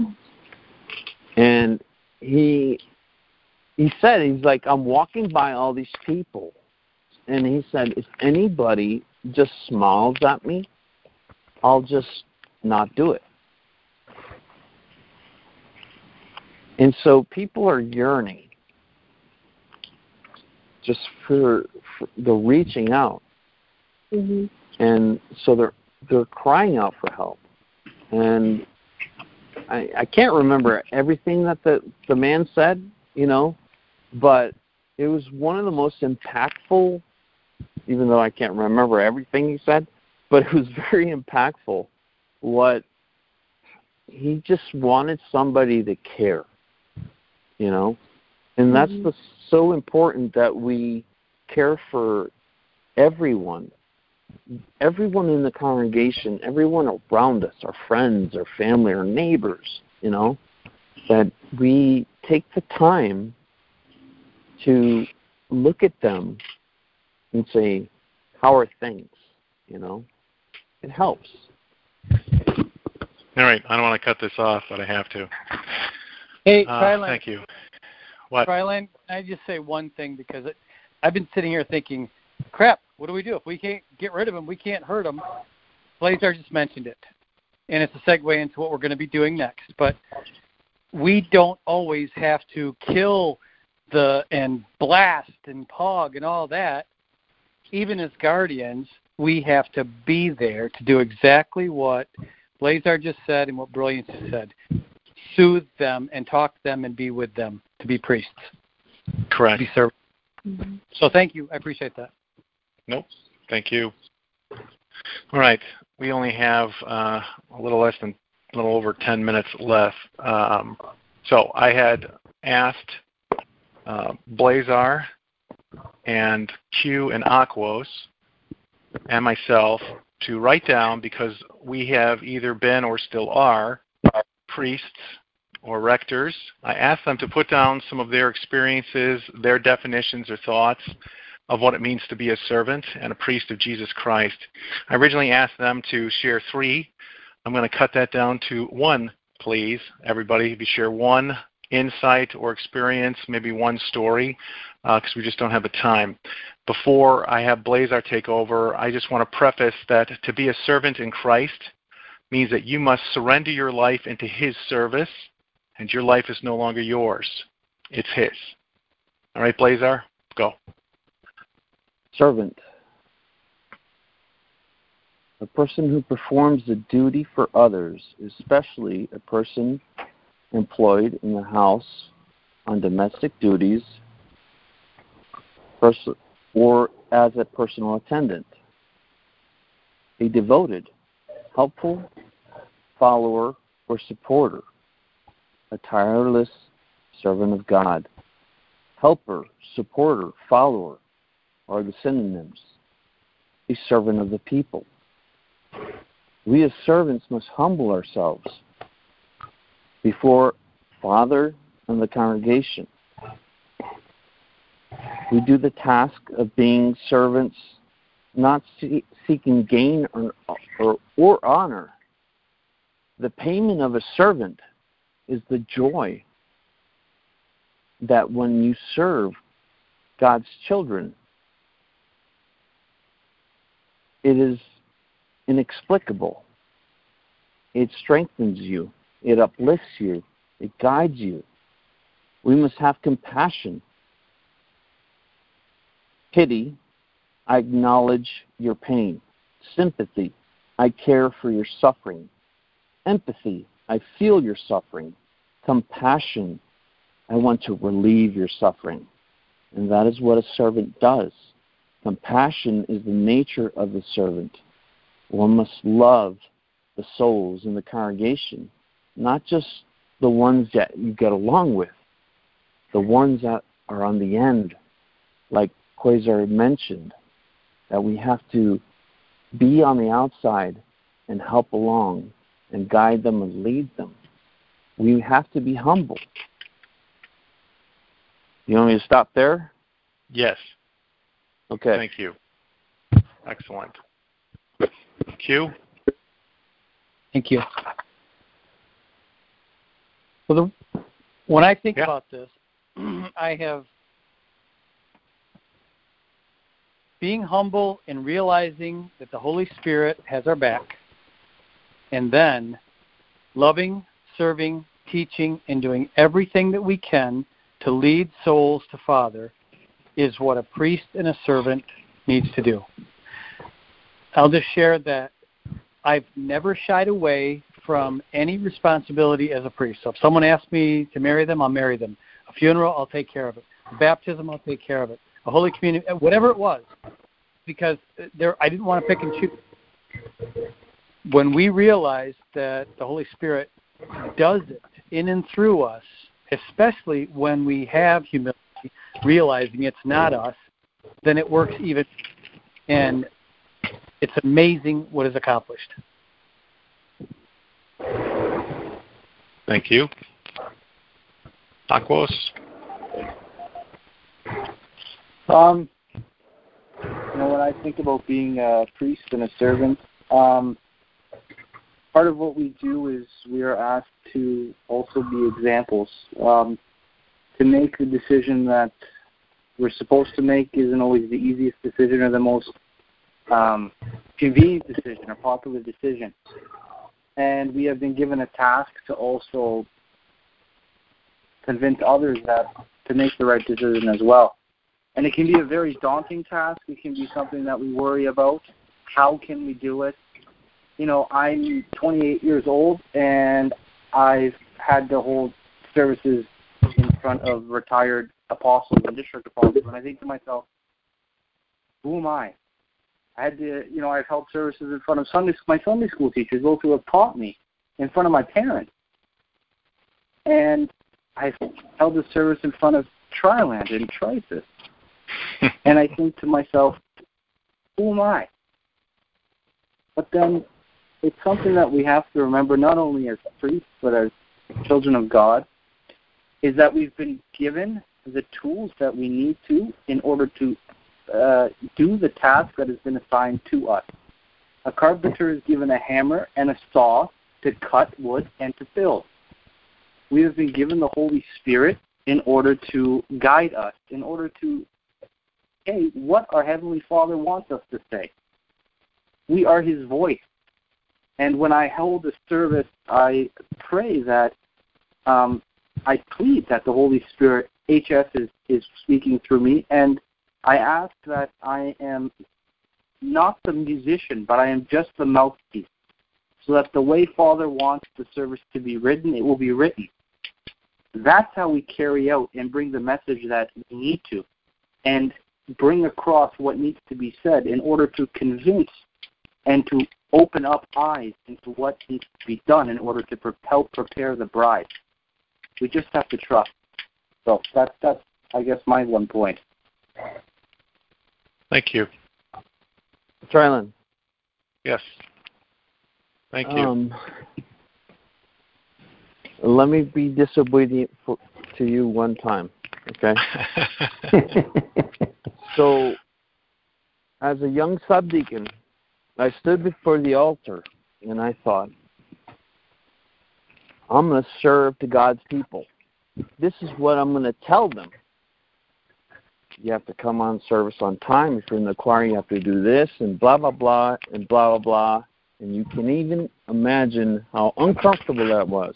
And he he said, he's like, I'm walking by all these people. And he said, if anybody just smiles at me, I'll just not do it. And so people are yearning just for, for the reaching out.
Mm-hmm.
And so they're they're crying out for help. And I, I can't remember everything that the, the man said, you know, but it was one of the most impactful, even though I can't remember everything he said, but it was very impactful. What he just wanted somebody to care, you know, and that's
Mm-hmm.
the, so important that we care for everyone. Everyone in the congregation, everyone around us, our friends, our family, our neighbors, you know, that we take the time to look at them and say, how are things, you know? It helps.
All right. I don't want to cut this off, but I have to.
Hey,
Uh,
Tryland.
thank you. What?
Tryland, can I just say one thing? Because it, I've been sitting here thinking, crap, what do we do? If we can't get rid of him, we can't hurt him. Blazar just mentioned it. And it's a segue into what we're going to be doing next. But we don't always have to kill the and blast and pog and all that. Even as guardians, we have to be there to do exactly what Blazar just said and what Brilliance said. Soothe them and talk to them and be with them, to be priests.
Correct.
To be servants.
Mm-hmm.
So thank you. I appreciate that.
Nope. Thank you. All right. We only have uh, a little less than, a little over ten minutes left. Um, so I had asked uh, Blazar and Q and Aquos and myself to write down, because we have either been or still are priests or rectors. I asked them to put down some of their experiences, their definitions or thoughts of what it means to be a servant and a priest of Jesus Christ. I originally asked them to share three. I'm going to cut that down to one, please. Everybody, if you share one insight or experience, maybe one story, because uh, we just don't have the time. Before I have Blazar take over, I just want to preface that to be a servant in Christ means that you must surrender your life into His service, and your life is no longer yours. It's His. All right, Blazar, go.
Servant. A person who performs the duty for others, especially a person employed in the house on domestic duties pers- or as a personal attendant. A devoted, helpful follower or supporter. A tireless servant of God. Helper, supporter, follower are the synonyms. A servant of the people. We as servants must humble ourselves before Father and the congregation. We do the task of being servants, not see, seeking gain or, or, or honor. The payment of a servant is the joy that when you serve God's children, it is inexplicable. It strengthens you. It uplifts you. It guides you. We must have compassion. Pity, I acknowledge your pain. Sympathy, I care for your suffering. Empathy, I feel your suffering. Compassion, I want to relieve your suffering. And that is what a servant does. Compassion is the nature of the servant. One must love the souls in the congregation, not just the ones that you get along with, the ones that are on the end, like Quasar mentioned, that we have to be on the outside and help along and guide them and lead them. We have to be humble. You want me to stop there?
Yes.
Okay.
Thank you. Excellent. Q?
Thank you. Well, the, when I think
yeah.
about this, I have being humble and realizing that the Holy Spirit has our back, and then loving, serving, teaching, and doing everything that we can to lead souls to Father is what a priest and a servant needs to do. I'll just share that I've never shied away from any responsibility as a priest. So if someone asks me to marry them, I'll marry them. A funeral, I'll take care of it. A baptism, I'll take care of it. A Holy Communion, whatever it was, because there I didn't want to pick and choose. When we realize that the Holy Spirit does it in and through us, especially when we have humility, realizing it's not us, then it works even. And it's amazing what is accomplished.
Thank you. Aquos?
Um, you know, when I think about being a priest and a servant, um, part of what we do is we are asked to also be examples. Um, to make the decision that we're supposed to make isn't always the easiest decision or the most um, convenient decision or popular decision. And we have been given a task to also convince others that to make the right decision as well. And it can be a very daunting task. It can be something that we worry about. How can we do it? You know, I'm twenty-eight years old, and I've had to hold services in front of retired apostles and district apostles. And I think to myself, who am I? I had to, you know, I've held services in front of Sunday, my Sunday school teachers, those who have taught me, in front of my parents. And I've held a service in front of Triland in Tricis. And I think to myself, who am I? But then it's something that we have to remember, not only as priests, but as children of God, is that we've been given the tools that we need to in order to uh, do the task that has been assigned to us. A carpenter is given a hammer and a saw to cut wood and to build. We have been given the Holy Spirit in order to guide us, in order to say what our Heavenly Father wants us to say. We are His voice. And when I hold a service, I pray that, um, I plead that the Holy Spirit, H S, is, is speaking through me, and I ask that I am not the musician, but I am just the mouthpiece, so that the way Father wants the service to be written, it will be written. That's how we carry out and bring the message that we need to, and bring across what needs to be said in order to convince and to open up eyes into what needs to be done in order to help prepare the bride. We just have to trust. So that's, that's I guess, my one point.
Thank you.
Trilon.
Yes. Thank you.
Um, let me be disobedient for, to you one time, okay? So, as a young subdeacon, I stood before the altar, and I thought, I'm going to serve to God's people. This is what I'm going to tell them. You have to come on service on time. If you're in the choir, you have to do this, and blah, blah, blah, and blah, blah, blah. And you can even imagine how uncomfortable that was.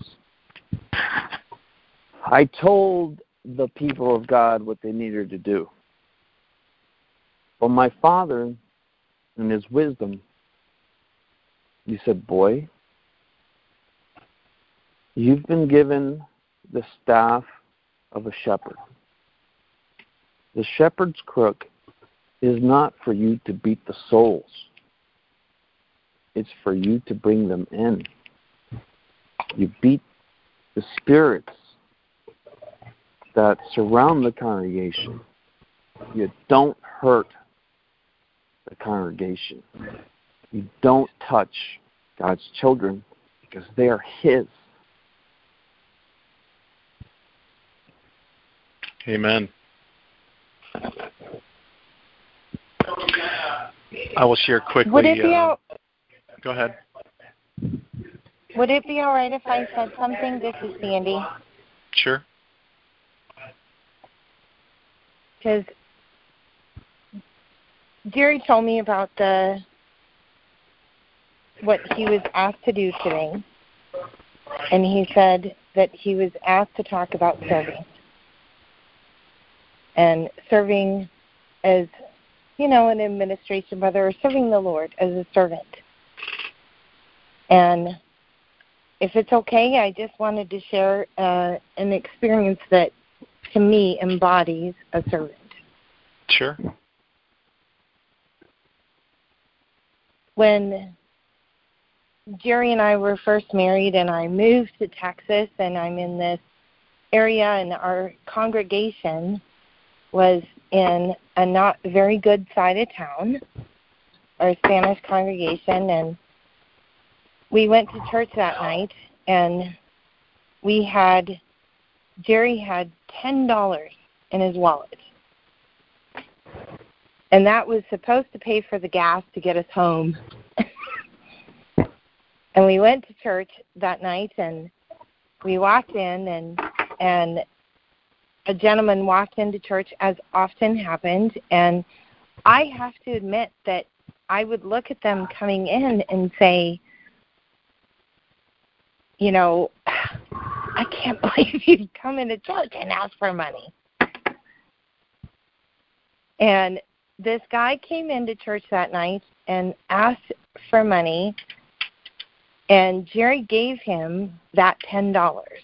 I told the people of God what they needed to do. But my father, in his wisdom, he said, boy, you've been given the staff of a shepherd. The shepherd's crook is not for you to beat the souls. It's for you to bring them in. You beat the spirits that surround the congregation. You don't hurt the congregation. You don't touch God's children because they are His.
Amen. I will share quickly.
Would it be
uh,
all,
go ahead.
Would it be all right if I said something? This is Sandy.
Sure.
Because Jerry told me about the what he was asked to do today, and he said that he was asked to talk about serving. And serving as, you know, an administration brother, or serving the Lord as a servant. And if it's okay, I just wanted to share uh, an experience that, to me, embodies a servant.
Sure.
When Jerry and I were first married and I moved to Texas and I'm in this area and our congregation was in a not very good side of town, our Spanish congregation, and we went to church that night, and we had, Jerry had ten dollars in his wallet, and that was supposed to pay for the gas to get us home. And we went to church that night, and we walked in, and and a gentleman walked into church, as often happened, and I have to admit that I would look at them coming in and say, you know, I can't believe you'd come into church and ask for money. And this guy came into church that night and asked for money, and Jerry gave him that ten dollars.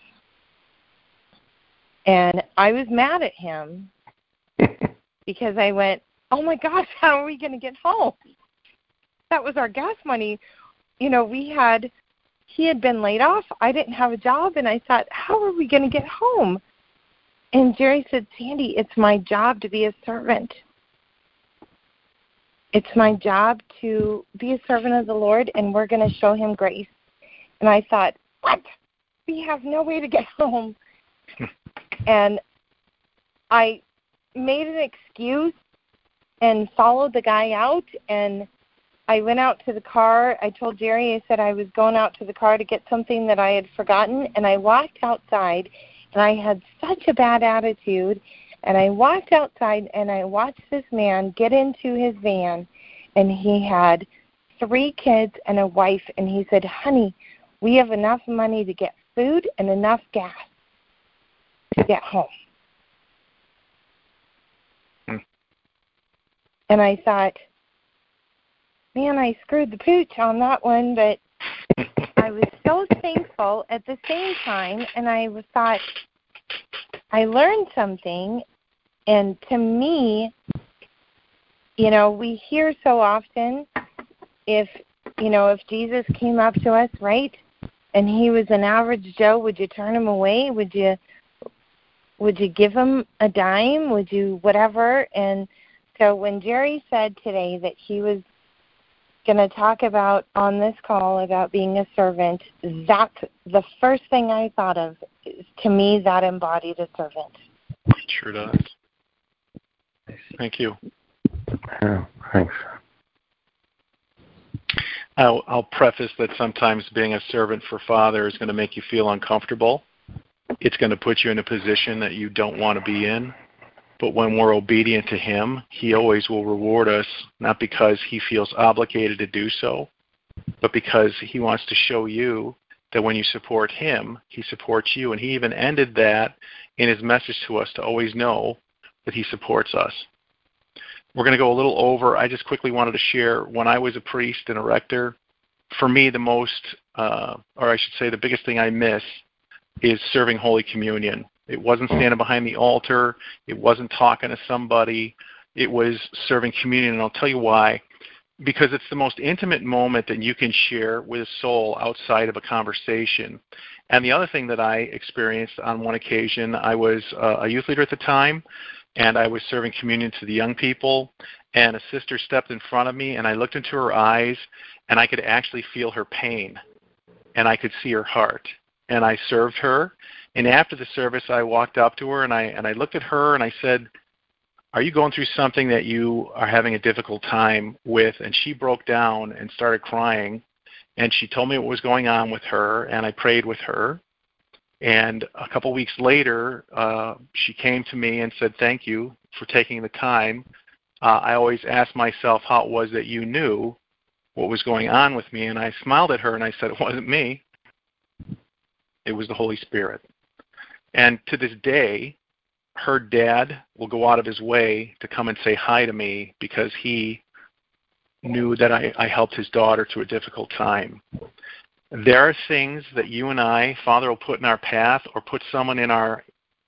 And I was mad at him because I went, oh, my gosh, how are we going to get home? That was our gas money. You know, we had, he had been laid off. I didn't have a job. And I thought, how are we going to get home? And Jerry said, Sandy, it's my job to be a servant. It's my job to be a servant of the Lord, and we're going to show him grace. And I thought, what? We have no way to get home. And I made an excuse
and followed the guy out, and I went out to the car. I told Jerry, I said I was going out to the car to get something that I had forgotten, and I walked outside, and I had such a bad attitude, and I walked outside, and I watched this man get into his van, and he had three kids and a wife, and he said, honey, we have enough money to get food and enough gas to get home. Hmm. And I thought, man, I screwed the pooch on that one, but I was so thankful at the same time, and I thought, I learned something, and to me, you know, we hear so often, if, you know, if Jesus came up to us, right, and he was an average Joe, would you turn him away? Would you, would you give him a dime? Would you whatever? And so when Jerry said today that he was going to talk about on this call about being a servant, that's the first thing I thought of. To me, that embodied a servant.
It sure does. Thank you.
Yeah, thanks.
I'll, I'll preface that sometimes being a servant for Father is going to make you feel uncomfortable. It's going to put you in a position that you don't want to be in. But when we're obedient to him, he always will reward us, not because he feels obligated to do so, but because he wants to show you that when you support him, he supports you. And he even ended that in his message to us to always know that he supports us. We're going to go a little over. I just quickly wanted to share, when I was a priest and a rector, for me the most, uh, or I should say the biggest thing I miss is serving Holy Communion. It wasn't standing behind the altar. It wasn't talking to somebody. It was serving communion, and I'll tell you why. Because it's the most intimate moment that you can share with a soul outside of a conversation. And the other thing that I experienced on one occasion, I was uh, a youth leader at the time, and I was serving communion to the young people, and a sister stepped in front of me, and I looked into her eyes, and I could actually feel her pain, and I could see her heart. And I served her, and after the service, I walked up to her, and I and I looked at her, and I said, are you going through something that you are having a difficult time with? And she broke down and started crying, and she told me what was going on with her, and I prayed with her. And a couple weeks later, uh, she came to me and said, thank you for taking the time. Uh, I always ask myself how it was that you knew what was going on with me, and I smiled at her, and I said, it wasn't me. It was the Holy Spirit. And to this day, her dad will go out of his way to come and say hi to me because he knew that I, I helped his daughter through a difficult time. There are things that you and I, Father, will put in our path or put someone in our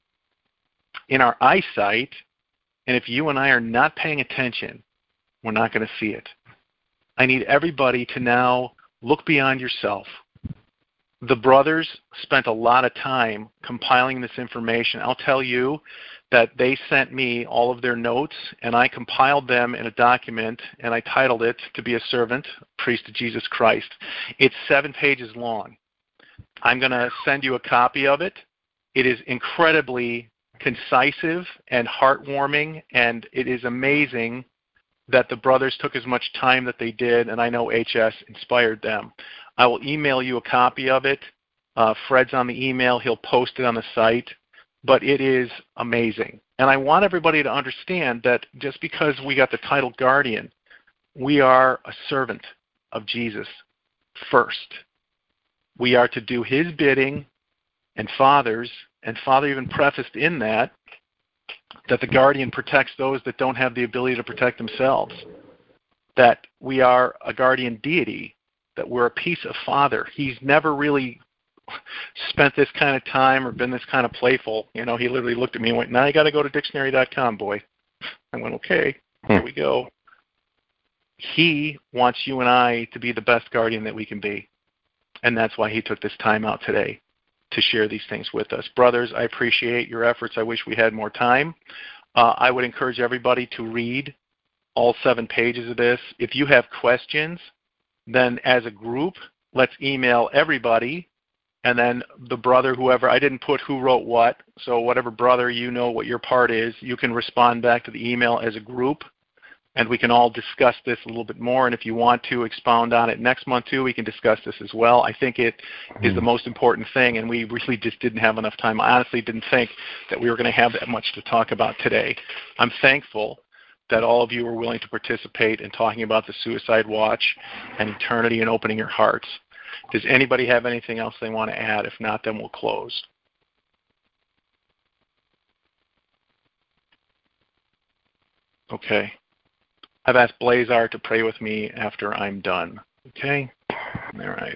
in our eyesight, and if you and I are not paying attention, we're not going to see it. I need everybody to now look beyond yourself. The brothers spent a lot of time compiling this information. I'll tell you that they sent me all of their notes, and I compiled them in a document, and I titled it, To Be a Servant, Priest of Jesus Christ. It's seven pages long. I'm going to send you a copy of it. It is incredibly concisive and heartwarming, and it is amazing that the brothers took as much time that they did, and I know H S inspired them. I will email you a copy of it. Uh, Fred's on the email. He'll post it on the site. But it is amazing. And I want everybody to understand that just because we got the title guardian, we are a servant of Jesus first. We are to do his bidding and Father's, and Father even prefaced in that that the guardian protects those that don't have the ability to protect themselves, that we are a guardian deity, that we're a piece of Father. He's never really spent this kind of time or been this kind of playful. You know, he literally looked at me and went, now you got to go to dictionary dot com, boy. I went, okay, here we go. He wants you and I to be the best guardian that we can be. And that's why he took this time out today to share these things with us. Brothers, I appreciate your efforts. I wish we had more time. Uh, I would encourage everybody to read all seven pages of this. If you have questions, then as a group, let's email everybody, and then the brother, whoever, I didn't put who wrote what, so whatever brother you know what your part is, you can respond back to the email as a group, And we can all discuss this a little bit more, and if you want to expound on it next month too, we can discuss this as well. I think it is the most important thing, and we really just didn't have enough time. I honestly didn't think that we were going to have that much to talk about today. I'm thankful that all of you were willing to participate in talking about the Suicide Watch and eternity and opening your hearts. Does anybody have anything else they want to add? If not, then we'll close. Okay. I've asked Blazar to pray with me after I'm done. Okay? All right.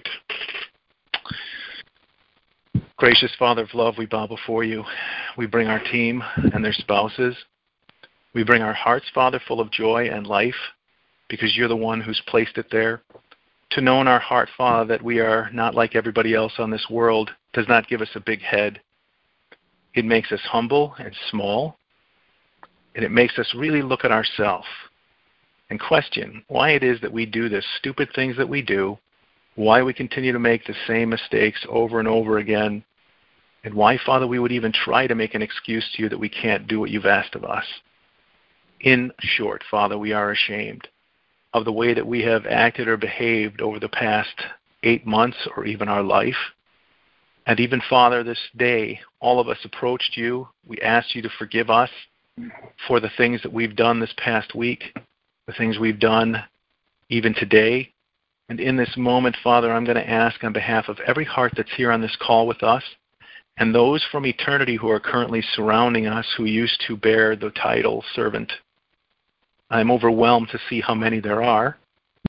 Gracious Father of love, we bow before you. We bring our team and their spouses. We bring our hearts, Father, full of joy and life, because you're the one who's placed it there. To know in our heart, Father, that we are not like everybody else on this world does not give us a big head. It makes us humble and small, and it makes us really look at ourselves and question why it is that we do the stupid things that we do, why we continue to make the same mistakes over and over again, and why, Father, we would even try to make an excuse to you that we can't do what you've asked of us. In short, Father, we are ashamed of the way that we have acted or behaved over the past eight months or even our life. And even, Father, this day, all of us approached you. We asked you to forgive us for the things that we've done this past week, the things we've done even today. And in this moment, Father, I'm going to ask on behalf of every heart that's here on this call with us and those from eternity who are currently surrounding us who used to bear the title servant. I'm overwhelmed to see how many there are.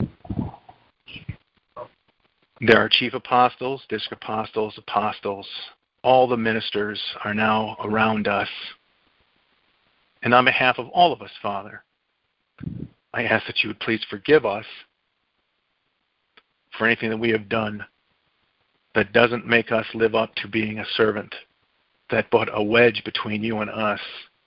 There are chief apostles, district apostles, apostles. All the ministers are now around us. And on behalf of all of us, Father, I ask that you would please forgive us for anything that we have done that doesn't make us live up to being a servant, that put a wedge between you and us,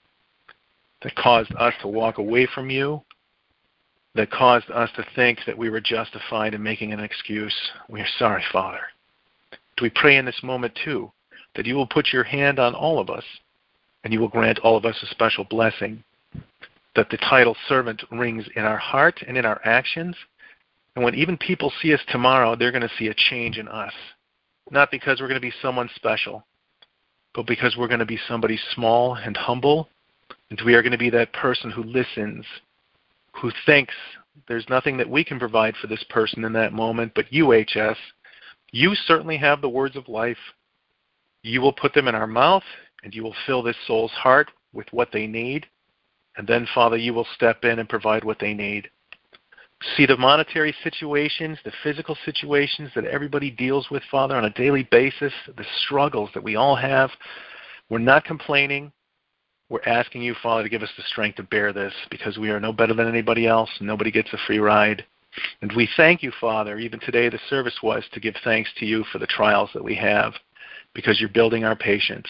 that caused us to walk away from you, that caused us to think that we were justified in making an excuse. We are sorry, Father. We pray in this moment, too, that you will put your hand on all of us, and you will grant all of us a special blessing, that the title servant rings in our heart and in our actions. And when even people see us tomorrow, they're going to see a change in us. Not because we're going to be someone special, but because we're going to be somebody small and humble, and we are going to be that person who listens, who thinks there's nothing that we can provide for this person in that moment, but you, H S, you certainly have the words of life. You will put them in our mouth, and you will fill this soul's heart with what they need. And then, Father, you will step in and provide what they need. See the monetary situations, the physical situations that everybody deals with, Father, on a daily basis, the struggles that we all have. We're not complaining. We're asking you, Father, to give us the strength to bear this, because we are no better than anybody else. Nobody gets a free ride. And we thank you, Father. Even today the service was to give thanks to you for the trials that we have, because you're building our patience.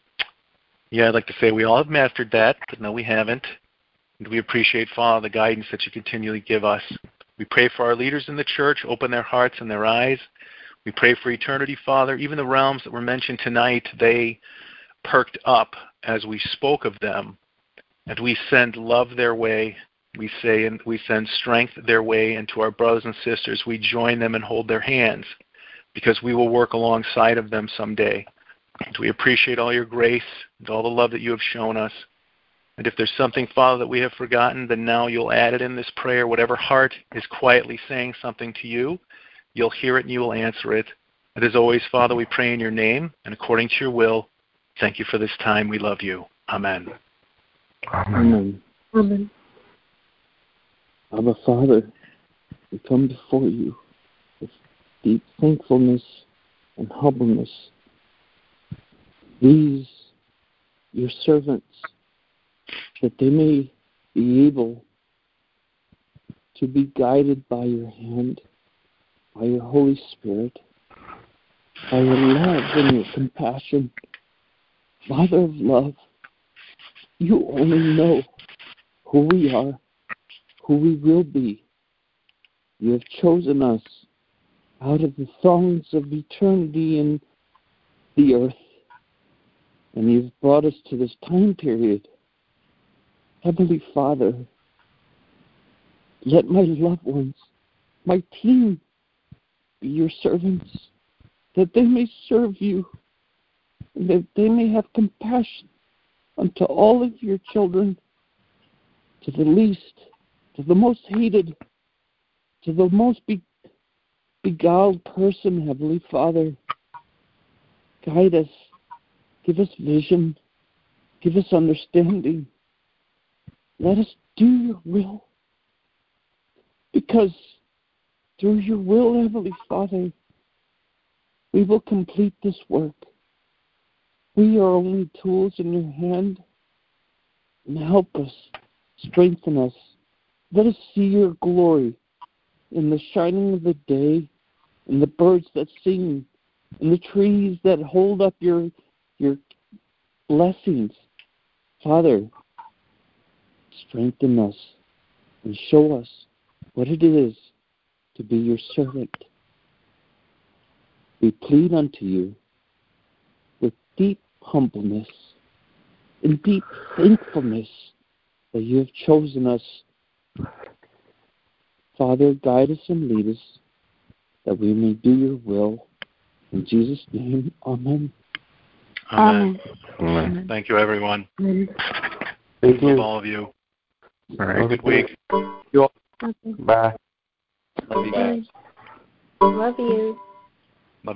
Yeah, I'd like to say we all have mastered that, but no, we haven't. And we appreciate, Father, the guidance that you continually give us. We pray for our leaders in the church, open their hearts and their eyes. We pray for eternity, Father. Even the realms that were mentioned tonight, they perked up as we spoke of them. And we send love their way. We say, and we send strength their way. And to our brothers and sisters, we join them and hold their hands, because we will work alongside of them someday. And we appreciate all your grace and all the love that you have shown us. And if there's something, Father, that we have forgotten, then now you'll add it in this prayer. Whatever heart is quietly saying something to you, you'll hear it and you will answer it. And as always, Father, we pray in your name and according to your will. Thank you for this time. We love you. Amen.
Amen.
Amen.
Abba, Father, we come before you with deep thankfulness and humbleness. These, your servants, that they may be able to be guided by your hand, by your Holy Spirit, by your love and your compassion. Father of love, you only know who we are, who we will be. You have chosen us out of the throngs of eternity in the earth, and you've brought us to this time period. Heavenly Father,
Let my loved ones, my team, be your servants, that they may serve you, and that they may have compassion unto all of your children, to the least, to the most hated, to the most be- beguiled person, Heavenly Father. Guide us, give us vision, give us understanding. Let us do your will, because through your will, Heavenly Father, we will complete this work. We are only tools in your hand. And help us, strengthen us. Let us see your glory in the shining of the day, in the birds that sing, in the trees that hold up your, your blessings. Father, strengthen us and show us what it is to be your servant. We plead unto you with deep humbleness and deep thankfulness that you have chosen us. Father, guide us and lead us that we may do your will. In Jesus' name, amen.
Amen.
Amen.
Amen. Thank you, everyone.
Amen.
Thank you.
Love all of you.
All right.
Have a good week.
You all.
Okay.
Bye.
Love you guys.
Love you.